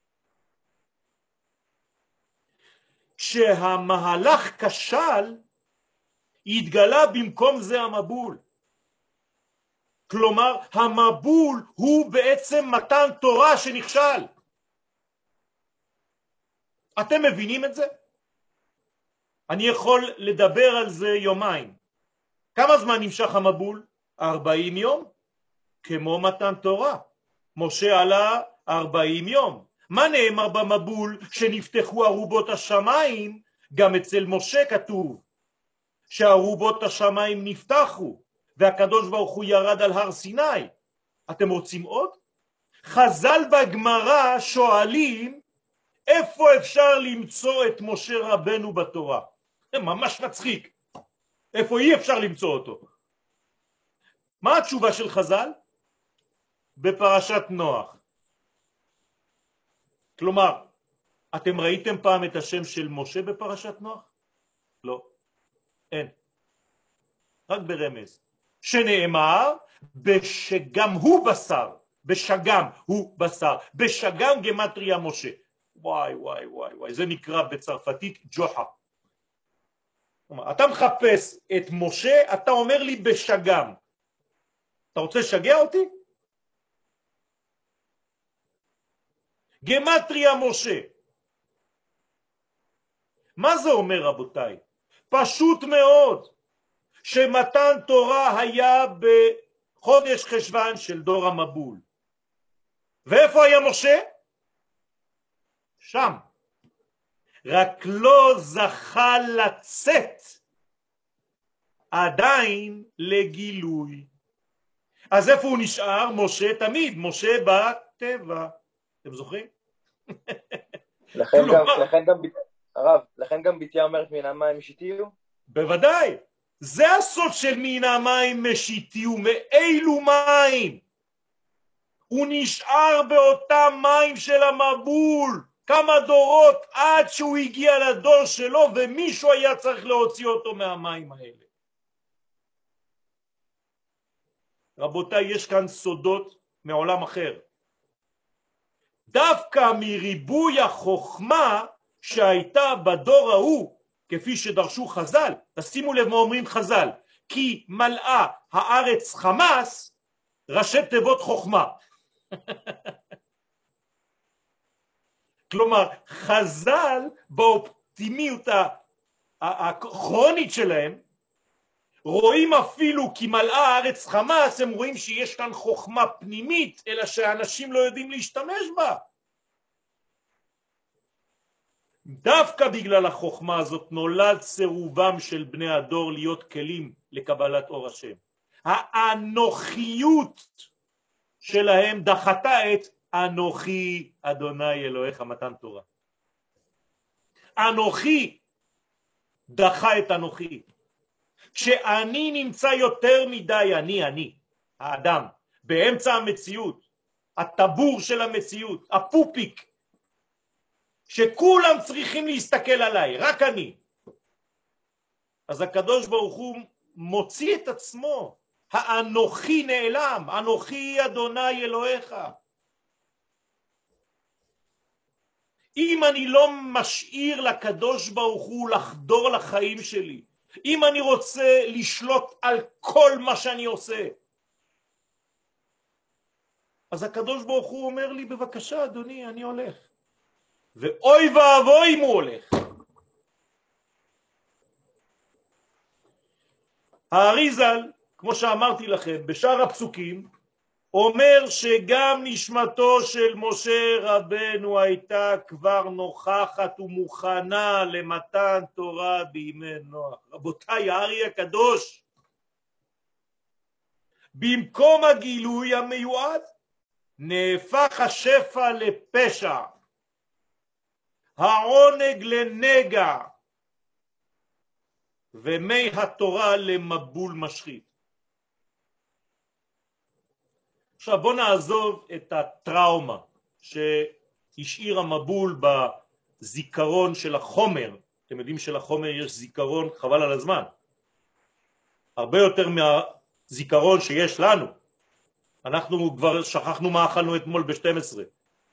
כשהמהלך כשל התגלה במקום זה המבול. כלומר המבול הוא בעצם מתן תורה שנכשל. אתם מבינים את זה? אני יכול לדבר על זה יומיים. כמה זמן נמשך המבול? ארבעים יום. כמו מתן תורה. משה עלה ארבעים יום. מה נאמר במבול? שנפתחו ארובות השמיים. גם אצל משה כתוב שארובות השמיים נפתחו והקדוש ברוך הוא ירד על הר סיני. אתם רוצים עוד? חז"ל בגמרא שואלים איפה אפשר למצוא את משה רבנו בתורה? זה ממש מצחיק. איפה אי אפשר למצוא אותו? מה התשובה של חז"ל? בפרשת נוח. כלומר, אתם ראיתם פעם את השם של משה בפרשת נוח? לא. אין. רק ברמז. שנאמר בשגם הוא בשר. בשגם הוא בשר. בשגם גמטריה משה. וואי וואי וואי וואי, זה נקרא בצרפתית ג'וחה. אתה מחפש את משה, אתה אומר לי בשגם. אתה רוצה לשגע אותי? גמטריה משה. מה זה אומר רבותיי? פשוט מאוד שמתן תורה היה בחודש חשוון של דור המבול. ואיפה היה משה? שם. רק לא זכה לצאת עדיין לגילוי. אז איפה הוא נשאר? משה תמיד, משה בטבע. אתם זוכרים? לכן גם, לכן גם, הרב, לכן גם ביתיה אומרת מן המים משיתיהו? בוודאי. זה הסוד של מן המים משיתיהו. מאילו מים? הוא נשאר באותם מים של המבול. כמה דורות עד שהוא הגיע לדור שלו ומישהו היה צריך להוציא אותו מהמים האלה. רבותיי, יש כאן סודות מעולם אחר. דווקא מריבוי החוכמה שהייתה בדור ההוא, כפי שדרשו חז"ל, תשימו לב מה אומרים חז"ל, כי מלאה הארץ חמס, ראשי תיבות חוכמה. כלומר, חז"ל באופטימיות הכרונית שלהם, רואים אפילו כי מלאה הארץ חמס, הם רואים שיש כאן חוכמה פנימית, אלא שהאנשים לא יודעים להשתמש בה. דווקא בגלל החוכמה הזאת נולד סירובם של בני הדור להיות כלים לקבלת אור השם. האנוכיות שלהם דחתה את אנוכי אדוני אלוהיך מתן תורה. אנוכי דחה את אנוכי. כשאני נמצא יותר מדי, אני, אני, האדם, באמצע המציאות, הטבור של המציאות, הפופיק, שכולם צריכים להסתכל עליי, רק אני. אז הקדוש ברוך הוא מוציא את עצמו, האנוכי נעלם, אנוכי אדוני אלוהיך. אם אני לא משאיר לקדוש ברוך הוא לחדור לחיים שלי, אם אני רוצה לשלוט על כל מה שאני עושה, אז הקדוש ברוך הוא אומר לי, בבקשה אדוני, אני הולך. ואוי ואבוי אם הוא הולך. האריזל, כמו שאמרתי לכם, בשאר הפסוקים, אומר שגם נשמתו של משה רבנו הייתה כבר נוכחת ומוכנה למתן תורה בימי נוח. רבותיי, הארי הקדוש, במקום הגילוי המיועד, נהפך השפע לפשע, העונג לנגע, ומי התורה למבול משחית. עכשיו בוא נעזוב את הטראומה שהשאיר המבול בזיכרון של החומר. אתם יודעים שלחומר יש זיכרון חבל על הזמן, הרבה יותר מהזיכרון שיש לנו. אנחנו כבר שכחנו מה אכלנו אתמול ב-שתים עשרה.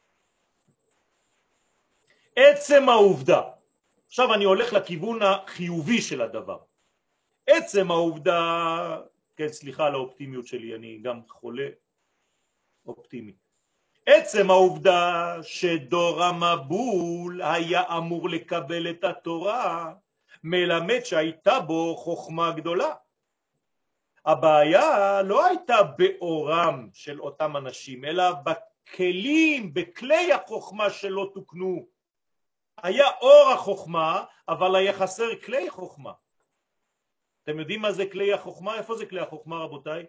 עצם העובדה, עכשיו אני הולך לכיוון החיובי של הדבר, עצם העובדה, כן סליחה על האופטימיות שלי, אני גם חולה אופטימי, עצם העובדה שדור המבול היה אמור לקבל את התורה, מלמד שהייתה בו חוכמה גדולה. הבעיה לא הייתה באורם של אותם אנשים, אלא בכלים, בכלי החוכמה שלא תוקנו. היה אור החוכמה, אבל היה חסר כלי חוכמה. אתם יודעים מה זה כלי החוכמה? איפה זה כלי החוכמה, רבותיי?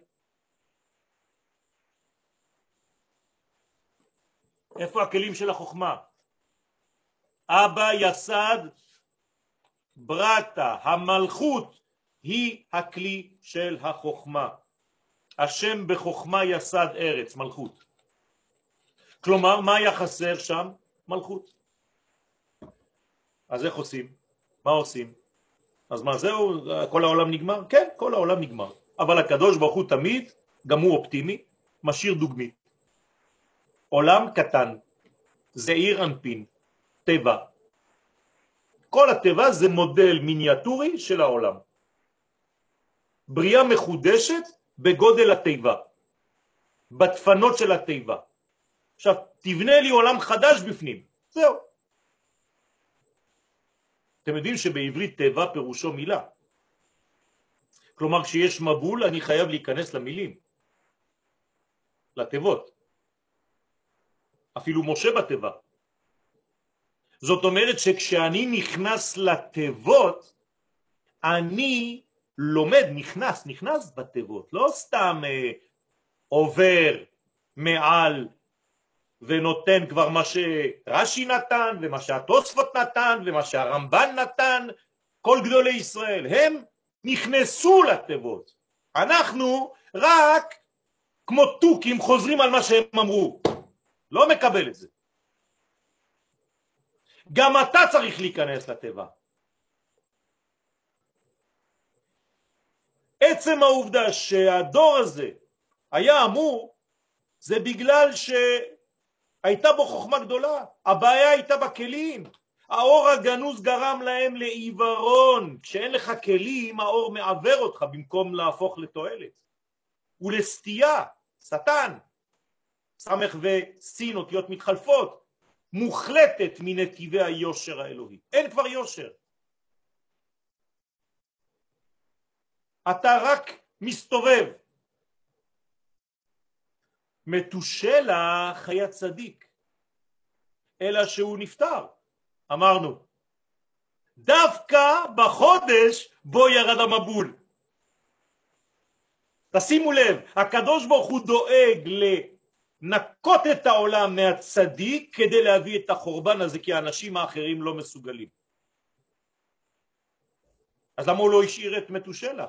איפה הכלים של החוכמה? אבא יסד ברטה, המלכות היא הכלי של החוכמה. השם בחוכמה יסד ארץ, מלכות. כלומר, מה היה חסר שם? מלכות. אז איך עושים? מה עושים? אז מה זהו? כל העולם נגמר? כן, כל העולם נגמר. אבל הקדוש ברוך הוא תמיד, גם הוא אופטימי, משאיר דוגמית. עולם קטן, זעיר אנפין, טבע. כל הטבע זה מודל מיניאטורי של העולם. בריאה מחודשת בגודל הטבע, בתפנות של הטבע. עכשיו, תבנה לי עולם חדש בפנים. זהו. אתם יודעים שבעברית טבע פירושו מילה. כלומר, כשיש מבול, אני חייב להיכנס למילים, לטבעות. אפילו משה בטבע. זאת אומרת שכשאני נכנס לטבעות, אני לומד, נכנס, נכנס בטבעות. לא סתם אה, עובר מעל ונותן כבר מה שרש"י נתן, ומה שהתוספות נתן, ומה שהרמב"ן נתן. כל גדולי ישראל, הם נכנסו לטבעות. אנחנו רק כמו תוכים חוזרים על מה שהם אמרו. לא מקבל את זה. גם אתה צריך להיכנס לטבע. עצם העובדה שהדור הזה היה אמור, זה בגלל שהייתה בו חוכמה גדולה, הבעיה הייתה בכלים, האור הגנוז גרם להם לעיוורון, כשאין לך כלים האור מעבר אותך במקום להפוך לתועלת, ולסתייה, שטן, סמך וסין אותיות מתחלפות, מוחלטת מנתיבי היושר האלוהי, אין כבר יושר, אתה רק מסתובב. מתושלח היה צדיק, אלא שהוא נפטר, אמרנו, דווקא בחודש בו ירד המבול. תשימו לב, הקדוש ברוך הוא דואג לנקות את העולם מהצדיק כדי להביא את החורבן הזה, כי האנשים האחרים לא מסוגלים. אז למה הוא לא השאיר את מתושלח?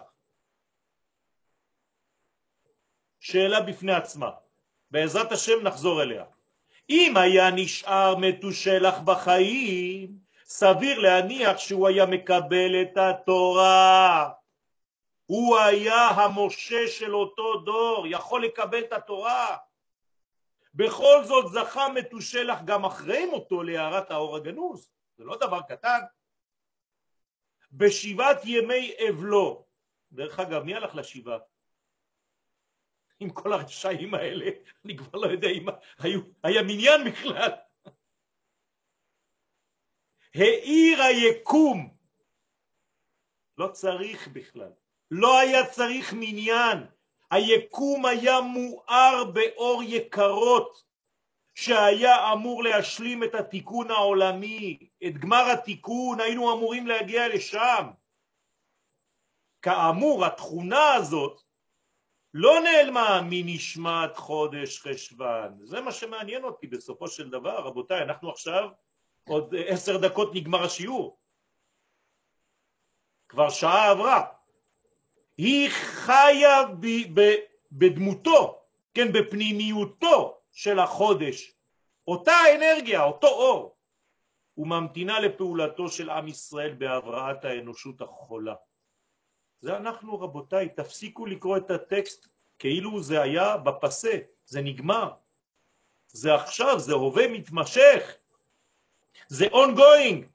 שאלה בפני עצמה, בעזרת השם נחזור אליה. אם היה נשאר מתושלח בחיים, סביר להניח שהוא היה מקבל את התורה. הוא היה המשה של אותו דור, יכול לקבל את התורה. בכל זאת זכה מתושלח גם אחרי מותו להארת האור הגנוז. זה לא דבר קטן. בשבעת ימי אבלו, דרך אגב, מי הלך לשבעה? עם כל הרשעים האלה, אני כבר לא יודע אם היו, היה מניין בכלל. העיר היקום, לא צריך בכלל, לא היה צריך מניין, היקום היה מואר באור יקרות, שהיה אמור להשלים את התיקון העולמי, את גמר התיקון, היינו אמורים להגיע לשם. כאמור, התכונה הזאת, לא נעלמה מנשמת חודש חשבן. זה מה שמעניין אותי בסופו של דבר. רבותיי, אנחנו עכשיו, עוד עשר דקות נגמר השיעור. כבר שעה עברה. היא חיה ב- ב- בדמותו, כן, בפנימיותו של החודש. אותה אנרגיה, אותו אור. וממתינה לפעולתו של עם ישראל בהבראת האנושות החולה. זה אנחנו רבותיי, תפסיקו לקרוא את הטקסט כאילו זה היה בפסה, זה נגמר. זה עכשיו, זה הווה מתמשך. זה ongoing.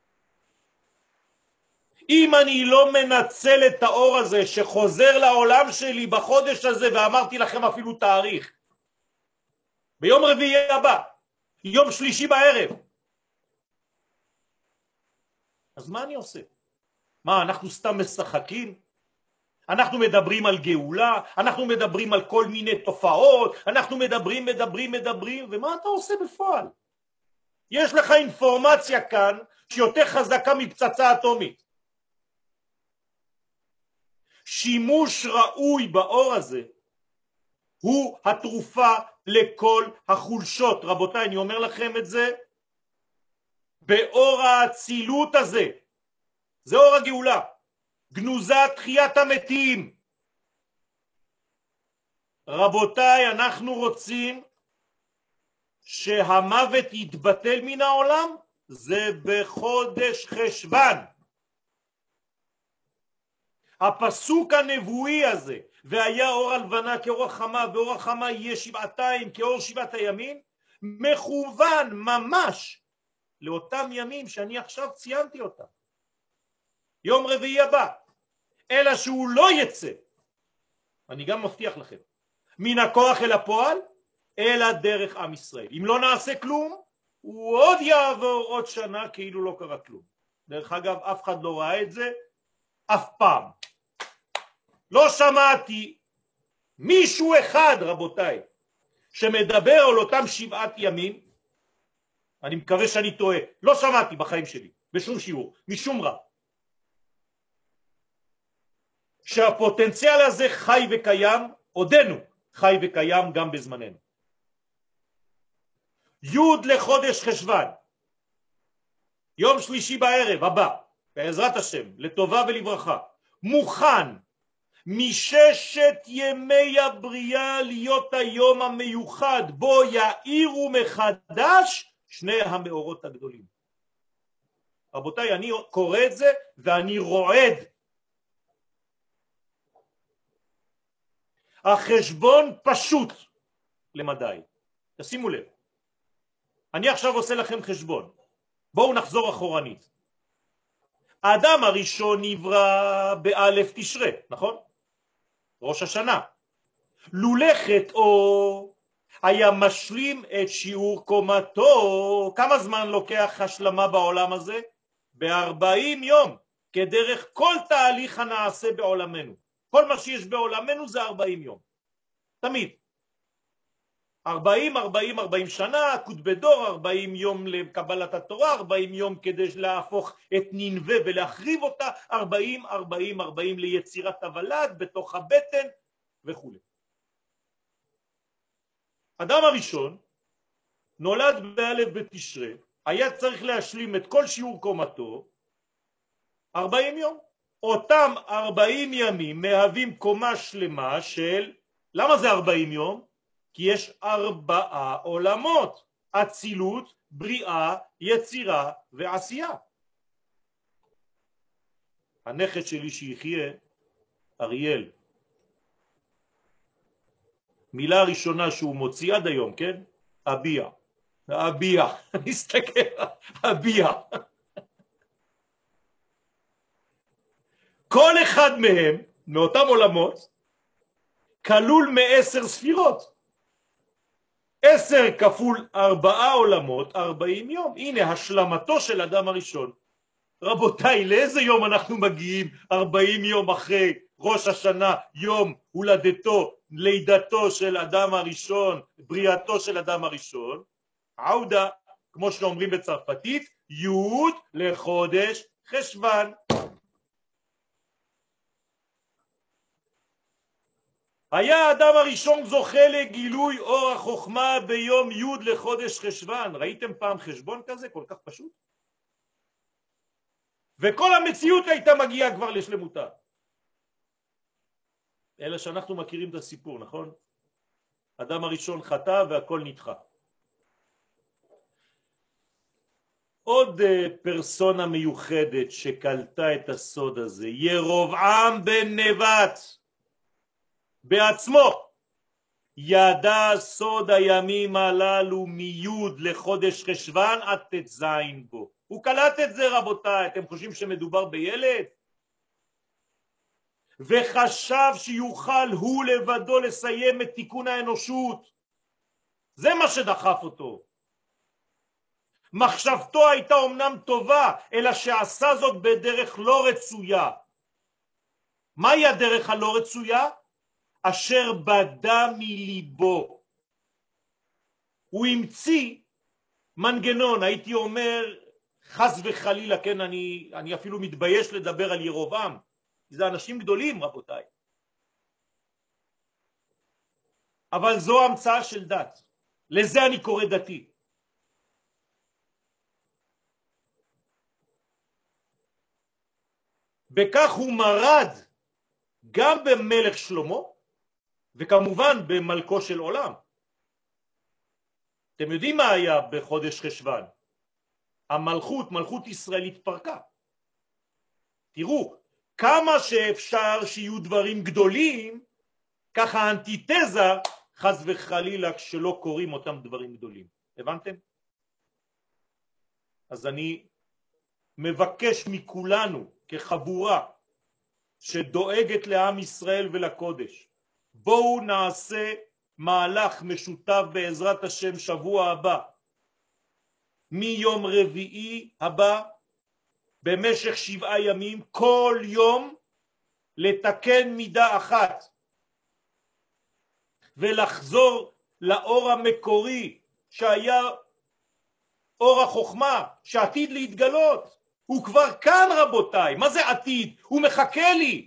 אם אני לא מנצל את האור הזה שחוזר לעולם שלי בחודש הזה, ואמרתי לכם אפילו תאריך, ביום רביעי הבא, יום שלישי בערב, אז מה אני עושה? מה, אנחנו סתם משחקים? אנחנו מדברים על גאולה, אנחנו מדברים על כל מיני תופעות, אנחנו מדברים, מדברים, מדברים, ומה אתה עושה בפועל? יש לך אינפורמציה כאן שיותר חזקה מפצצה אטומית. שימוש ראוי באור הזה הוא התרופה לכל החולשות. רבותיי, אני אומר לכם את זה, באור האצילות הזה, זה אור הגאולה, גנוזה תחיית המתים. רבותיי, אנחנו רוצים שהמוות יתבטל מן העולם, זה בחודש חשבן. הפסוק הנבואי הזה, והיה אור הלבנה כאור החמה, ואור החמה יהיה שבעתיים כאור שבעת הימים, מכוון ממש לאותם ימים שאני עכשיו ציינתי אותם. יום רביעי הבא, אלא שהוא לא יצא, אני גם מבטיח לכם, מן הכוח אל הפועל, אלא דרך עם ישראל. אם לא נעשה כלום, הוא עוד יעבור עוד שנה כאילו לא קרה כלום. דרך אגב, אף אחד לא ראה את זה, אף פעם. לא שמעתי מישהו אחד, רבותיי, שמדבר על אותם שבעת ימים, אני מקווה שאני טועה, לא שמעתי בחיים שלי, בשום שיעור, משום רב, שהפוטנציאל הזה חי וקיים, עודנו חי וקיים גם בזמננו. י' לחודש חשבן, יום שלישי בערב הבא, בעזרת השם, לטובה ולברכה, מוכן מששת ימי הבריאה להיות היום המיוחד בו יאירו מחדש שני המאורות הגדולים. רבותיי, אני קורא את זה ואני רועד. החשבון פשוט למדי. תשימו לב. אני עכשיו עושה לכם חשבון. בואו נחזור אחורנית. האדם הראשון נברא באלף תשרה, נכון? ראש השנה. לולא חטאו היה משלים את שיעור קומתו. כמה זמן לוקח השלמה בעולם הזה? ב-ארבעים יום, כדרך כל תהליך הנעשה בעולמנו. כל מה שיש בעולמנו זה ארבעים יום. תמיד. ארבעים, ארבעים, ארבעים שנה, קוד בדור, ארבעים יום לקבלת התורה, ארבעים יום כדי להפוך את נינווה ולהחריב אותה, ארבעים, ארבעים, ארבעים ליצירת הוולד בתוך הבטן וכו'. אדם הראשון נולד באלף בתשרה, היה צריך להשלים את כל שיעור קומתו ארבעים יום. אותם ארבעים ימים מהווים קומה שלמה של, למה זה ארבעים יום? כי יש ארבעה עולמות, אצילות, בריאה, יצירה ועשייה. הנכד שלי שיחיה, אריאל, מילה ראשונה שהוא מוציא עד היום, כן? אביה. אביה. נסתכל, אביה. כל אחד מהם, מאותם עולמות, כלול מעשר ספירות. עשר כפול ארבעה עולמות, ארבעים יום. הנה השלמתו של אדם הראשון. רבותיי, לאיזה יום אנחנו מגיעים? ארבעים יום אחרי ראש השנה, יום הולדתו, לידתו של אדם הראשון, בריאתו של אדם הראשון. עודה, כמו שאומרים בצרפתית, י' לחודש חשוון. היה האדם הראשון זוכה לגילוי אור החוכמה ביום י' לחודש חשוון. ראיתם פעם חשבון כזה? כל כך פשוט. וכל המציאות הייתה מגיעה כבר לשלמותה. אלא שאנחנו מכירים את הסיפור, נכון? אדם הראשון חטא והכל נדחה. עוד פרסונה מיוחדת שקלטה את הסוד הזה, ירבעם בן נבט, בעצמו ידע סוד הימים הללו מיוד לחודש חשוון עד תזין בו. הוא קלט את זה, רבותיי. אתם חושבים שמדובר בילד? וחשב שיוכל הוא לבדו לסיים את תיקון האנושות. זה מה שדחף אותו. מחשבתו הייתה אומנם טובה, אלא שעשה זאת בדרך לא רצויה. מהי הדרך הלא רצויה? אשר בדה מליבו. הוא המציא מנגנון, הייתי אומר חס וחלילה, כן, אני, אני אפילו מתבייש לדבר על ירובעם, זה אנשים גדולים, רבותיי. אבל זו המצאה של דת, לזה אני קורא דתי. בכך הוא מרד גם במלך שלמה, וכמובן במלכו של עולם. אתם יודעים מה היה בחודש חשוון? המלכות, מלכות ישראל התפרקה. תראו, כמה שאפשר שיהיו דברים גדולים, ככה האנטיתזה חס וחלילה כשלא קוראים אותם דברים גדולים. הבנתם? אז אני מבקש מכולנו כחבורה שדואגת לעם ישראל ולקודש, בואו נעשה מהלך משותף בעזרת השם שבוע הבא, מיום רביעי הבא, במשך שבעה ימים, כל יום לתקן מידה אחת, ולחזור לאור המקורי שהיה אור החוכמה, שעתיד להתגלות. הוא כבר כאן, רבותיי. מה זה עתיד? הוא מחכה לי.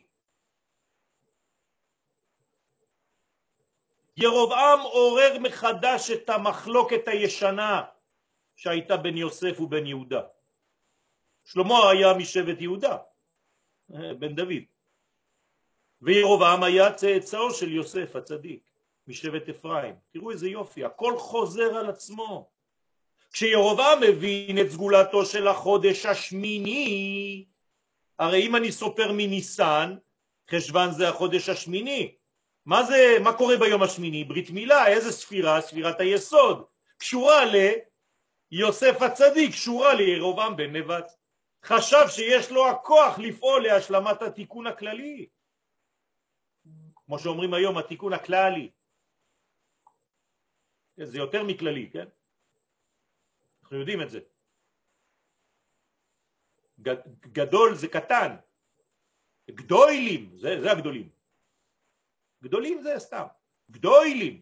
ירבעם עורר מחדש את המחלוקת הישנה שהייתה בין יוסף ובן יהודה. שלמה היה משבט יהודה, בן דוד, וירבעם היה צאצאו של יוסף הצדיק משבט אפרים. תראו איזה יופי, הכל חוזר על עצמו. כשירבעם מבין את סגולתו של החודש השמיני, הרי אם אני סופר מניסן, חשוון זה החודש השמיני, מה זה, מה קורה ביום השמיני? ברית מילה, איזה ספירה? ספירת היסוד. קשורה ליוסף הצדיק, קשורה לירובעם בן נבט. חשב שיש לו הכוח לפעול להשלמת התיקון הכללי. כמו שאומרים היום, התיקון הכללי. זה יותר מכללי, כן? אנחנו יודעים את זה. גדול זה קטן. גדולים, זה, זה הגדולים. גדולים זה סתם. גדולים.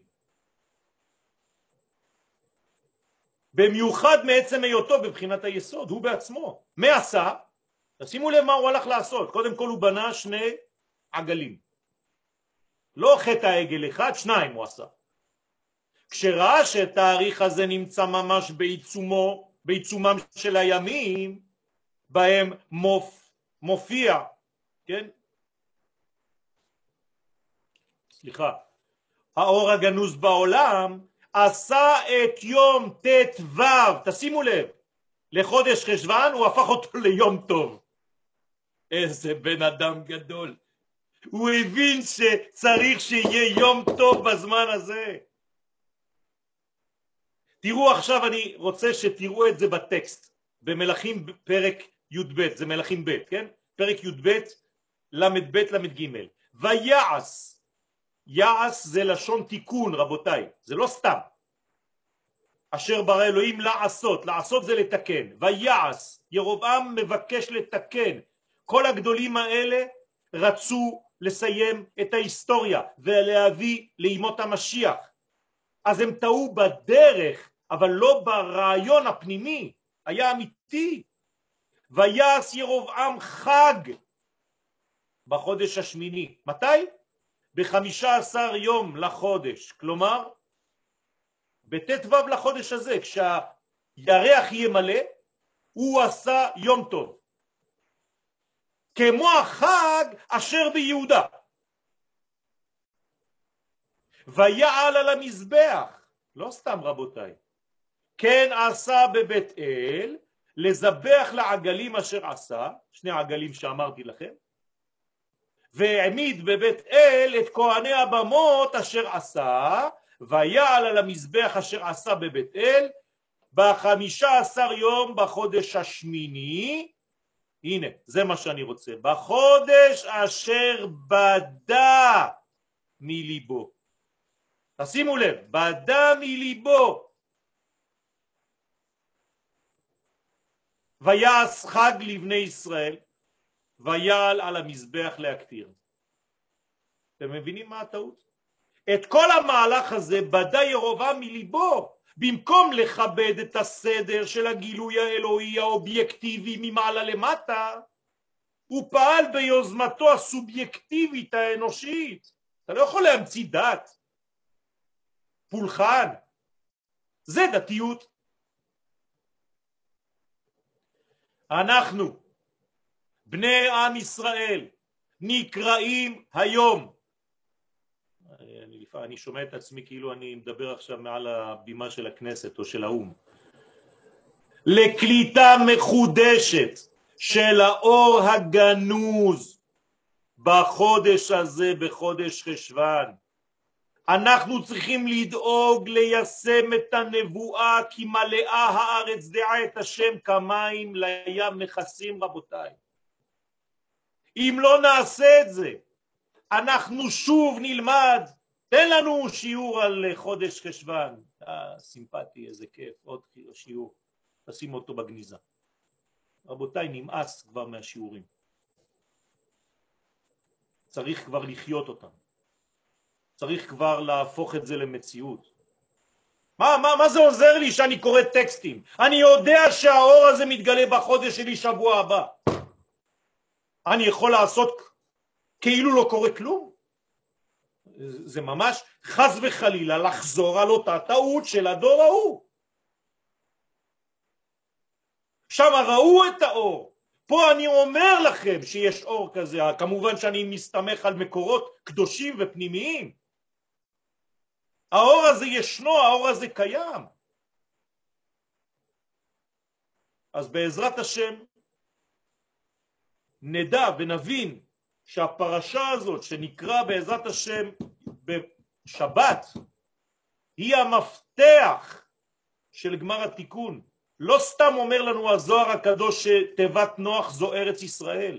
במיוחד מעצם היותו בבחינת היסוד, הוא בעצמו. מה עשה? תשימו לב מה הוא הלך לעשות. קודם כל הוא בנה שני עגלים. לא חטא העגל אחד, שניים הוא עשה. כשראה שהתאריך הזה נמצא ממש בעיצומו, בעיצומם של הימים, בהם מופ, מופיע, כן? סליחה. האור הגנוז בעולם עשה את יום ת' ו', תשימו לב, לחודש חשוון הוא הפך אותו ליום טוב. איזה בן אדם גדול. הוא הבין שצריך שיהיה יום טוב בזמן הזה. תראו עכשיו, אני רוצה שתראו את זה בטקסט, במלכים פרק י' ב', זה מלכים ב', כן? פרק י' ב', למד ב', למד ג'. ויעש, יעש זה לשון תיקון רבותיי, זה לא סתם. אשר ברא אלוהים לעשות, לעשות זה לתקן. ויעש, ירובעם מבקש לתקן. כל הגדולים האלה רצו לסיים את ההיסטוריה ולהביא לימות המשיח. אז הם טעו בדרך, אבל לא ברעיון הפנימי, היה אמיתי. ויעש ירובעם חג בחודש השמיני. מתי? בחמישה עשר יום לחודש, כלומר בת' ו' לחודש הזה, כשהירח יהיה מלא, הוא עשה יום טוב. כמו החג אשר ביהודה. ויעל על המזבח, לא סתם רבותיי, כן עשה בבית אל, לזבח לעגלים אשר עשה, שני עגלים שאמרתי לכם, והעמיד בבית אל את כהני הבמות אשר עשה, ויעל על המזבח אשר עשה בבית אל, בחמישה עשר יום בחודש השמיני, הנה, זה מה שאני רוצה, בחודש אשר בדה מליבו. תשימו לב, בדה מליבו. ויעש חג לבני ישראל, ויעל על המזבח להקטיר. אתם מבינים מה הטעות? את כל המהלך הזה בדה ירובעם מליבו, במקום לכבד את הסדר של הגילוי האלוהי האובייקטיבי ממעלה למטה, הוא פעל ביוזמתו הסובייקטיבית האנושית. אתה לא יכול להמציא דת. פולחן. זה דתיות. אנחנו, בני עם ישראל, נקראים היום, אני, אני שומע את עצמי כאילו אני מדבר עכשיו מעל הבימה של הכנסת או של האום, לקליטה מחודשת של האור הגנוז בחודש הזה, בחודש חשוון. אנחנו צריכים לדאוג ליישם את הנבואה, כי מלאה הארץ דעה את השם כמים לים מכסים רבותיי. אם לא נעשה את זה, אנחנו שוב נלמד, תן לנו שיעור על חודש חשוון, אה, סימפטי, איזה כיף, עוד שיעור, תשים אותו בגניזה. רבותיי, נמאס כבר מהשיעורים. צריך כבר לחיות אותם. צריך כבר להפוך את זה למציאות. מה, מה, מה זה עוזר לי שאני קורא טקסטים? אני יודע שהאור הזה מתגלה בחודש שלי שבוע הבא. אני יכול לעשות כאילו לא קורה כלום? זה ממש חס וחלילה לחזור על אותה טעות של הדור ההוא. שם ראו את האור. פה אני אומר לכם שיש אור כזה, כמובן שאני מסתמך על מקורות קדושים ופנימיים. האור הזה ישנו, האור הזה קיים. אז בעזרת השם נדע ונבין שהפרשה הזאת שנקרא בעזרת השם ושבת היא המפתח של גמר התיקון. לא סתם אומר לנו הזוהר הקדוש שתיבת נוח זו ארץ ישראל.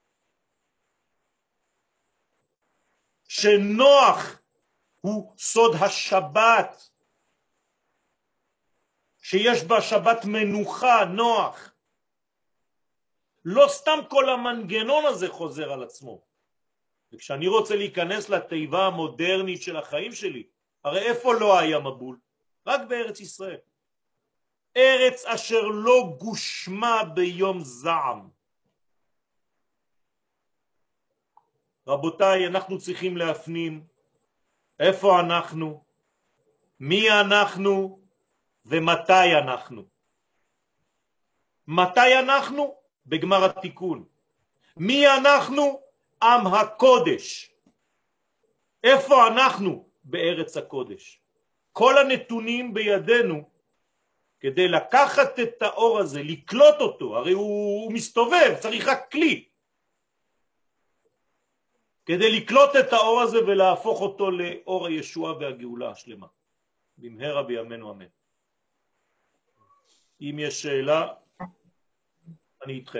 שנוח הוא סוד השבת, שיש בה שבת מנוחה, נוח. לא סתם כל המנגנון הזה חוזר על עצמו. וכשאני רוצה להיכנס לתיבה המודרנית של החיים שלי, הרי איפה לא היה מבול? רק בארץ ישראל. ארץ אשר לא גושמה ביום זעם. רבותיי, אנחנו צריכים להפנים איפה אנחנו, מי אנחנו ומתי אנחנו. מתי אנחנו? בגמר התיקון. מי אנחנו? עם הקודש. איפה אנחנו? בארץ הקודש. כל הנתונים בידינו כדי לקחת את האור הזה, לקלוט אותו, הרי הוא, הוא מסתובב, צריך רק כלי. כדי לקלוט את האור הזה ולהפוך אותו לאור הישועה והגאולה השלמה. במהרה בימינו אמן. אם יש שאלה, אני איתכם.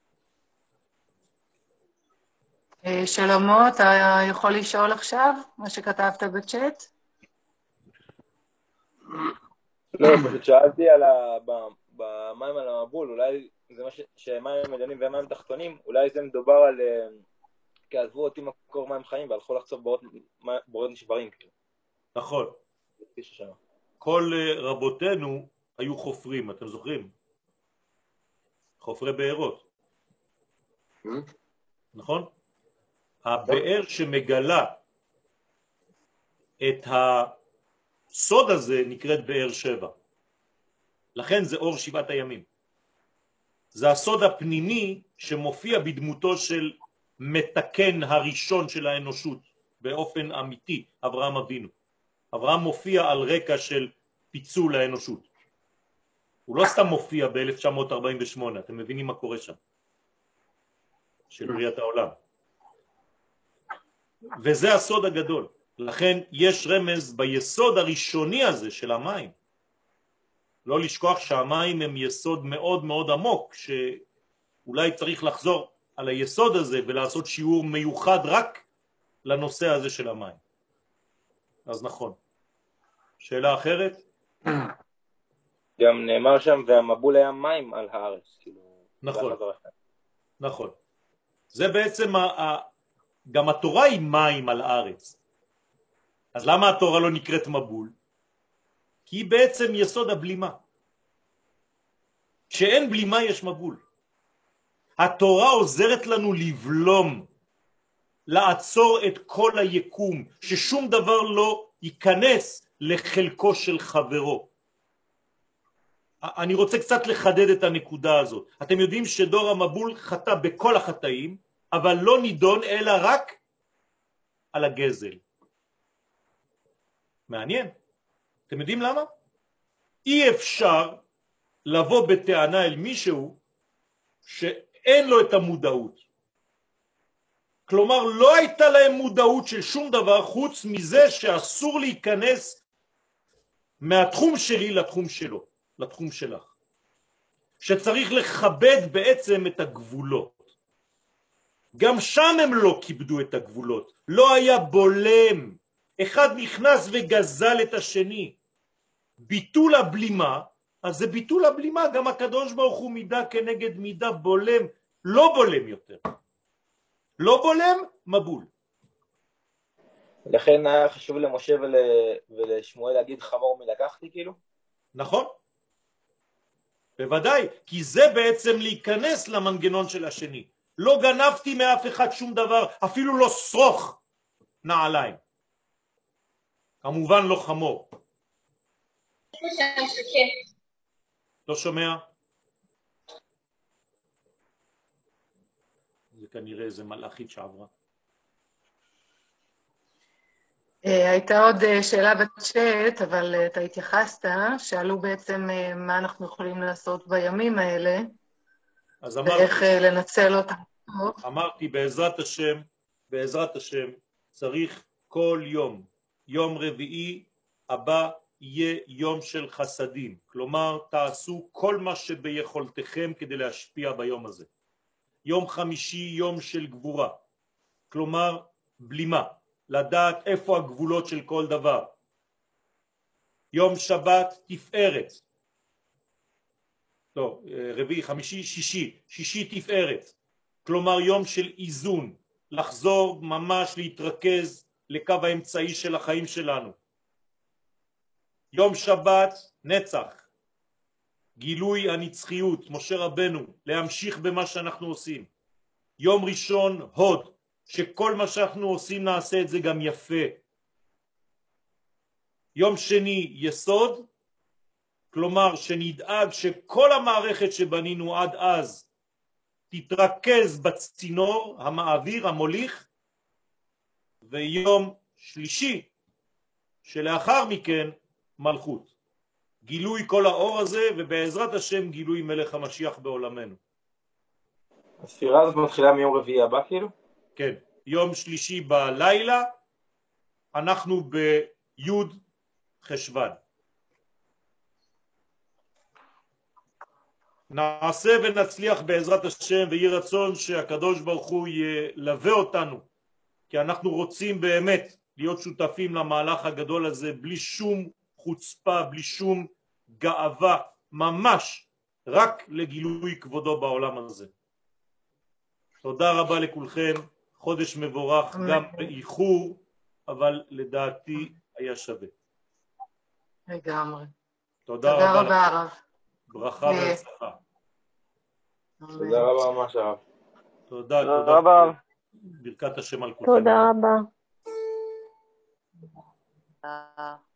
שלמה, אתה יכול לשאול עכשיו מה שכתבת בצ'אט? לא, פשוט שאלתי על ה... במים על המבול, אולי זה מה ש... שמים עליונים ומים תחתונים, אולי זה מדובר על... כי עזבו אותי מקור מים חיים והלכו לחצוב בורות, בורות נשברים. נכון. כל רבותינו היו חופרים, אתם זוכרים? חופרי בארות. נכון? הבאר שמגלה את הסוד הזה נקראת באר שבע. לכן זה אור שבעת הימים. זה הסוד הפנימי שמופיע בדמותו של מתקן הראשון של האנושות באופן אמיתי, אברהם אבינו. אברהם מופיע על רקע של פיצול האנושות. הוא לא סתם מופיע ב-אלף תשע מאות ארבעים ושמונה, אתם מבינים מה קורה שם? של בריאת העולם. וזה הסוד הגדול. לכן יש רמז ביסוד הראשוני הזה של המים. לא לשכוח שהמים הם יסוד מאוד מאוד עמוק, שאולי צריך לחזור על היסוד הזה ולעשות שיעור מיוחד רק לנושא הזה של המים. אז נכון. שאלה אחרת? גם נאמר שם, והמבול היה מים על הארץ. נכון, נכון. זה בעצם, גם התורה היא מים על הארץ. אז למה התורה לא נקראת מבול? כי היא בעצם יסוד הבלימה. כשאין בלימה יש מבול. התורה עוזרת לנו לבלום, לעצור את כל היקום, ששום דבר לא ייכנס לחלקו של חברו. אני רוצה קצת לחדד את הנקודה הזאת. אתם יודעים שדור המבול חטא בכל החטאים, אבל לא נידון אלא רק על הגזל. מעניין. אתם יודעים למה? אי אפשר לבוא בטענה אל מישהו שאין לו את המודעות. כלומר, לא הייתה להם מודעות של שום דבר חוץ מזה שאסור להיכנס מהתחום שלי לתחום שלו, לתחום שלך. שצריך לכבד בעצם את הגבולות. גם שם הם לא כיבדו את הגבולות. לא היה בולם. אחד נכנס וגזל את השני. ביטול הבלימה, אז זה ביטול הבלימה, גם הקדוש ברוך הוא מידה כנגד מידה בולם, לא בולם יותר. לא בולם, מבול. לכן היה חשוב למשה ול... ולשמואל להגיד חמור מלקחתי כאילו? נכון. בוודאי, כי זה בעצם להיכנס למנגנון של השני. לא גנבתי מאף אחד שום דבר, אפילו לא שרוך נעליים. כמובן לא חמור. לא שומע? זה כנראה איזה מלאכית שעברה. הייתה עוד שאלה בצ'אט, אבל אתה התייחסת, שאלו בעצם מה אנחנו יכולים לעשות בימים האלה, אז אמרתי, ואיך לנצל אותם. אמרתי בעזרת השם, בעזרת השם, צריך כל יום. יום רביעי הבא יהיה יום של חסדים, כלומר תעשו כל מה שביכולתכם כדי להשפיע ביום הזה. יום חמישי יום של גבורה, כלומר בלימה, לדעת איפה הגבולות של כל דבר. יום שבת תפארת, טוב, רביעי, חמישי, שישי, שישי תפארת, כלומר יום של איזון, לחזור ממש להתרכז לקו האמצעי של החיים שלנו. יום שבת נצח, גילוי הנצחיות, משה רבנו, להמשיך במה שאנחנו עושים. יום ראשון הוד, שכל מה שאנחנו עושים נעשה את זה גם יפה. יום שני יסוד, כלומר שנדאג שכל המערכת שבנינו עד אז תתרכז בצינור המעביר המוליך. ויום שלישי שלאחר מכן מלכות, גילוי כל האור הזה, ובעזרת השם גילוי מלך המשיח בעולמנו. הספירה הזאת מתחילה מיום רביעי הבא כאילו? כן, יום שלישי בלילה אנחנו ביוד חשבן. נעשה ונצליח בעזרת השם, ויהי רצון שהקדוש ברוך הוא ילווה אותנו, כי אנחנו רוצים באמת להיות שותפים למהלך הגדול הזה בלי שום חוצפה, בלי שום גאווה, ממש רק לגילוי כבודו בעולם הזה. תודה רבה לכולכם, חודש מבורך, גם באיחור, אבל לדעתי היה שווה. לגמרי. תודה תודה רבה, רבה הרב. ברכה והצלחה. תודה רבה ממש הרב. תודה, תודה תודה. רבה. ברכת השם על כולכם. תודה רבה. תודה.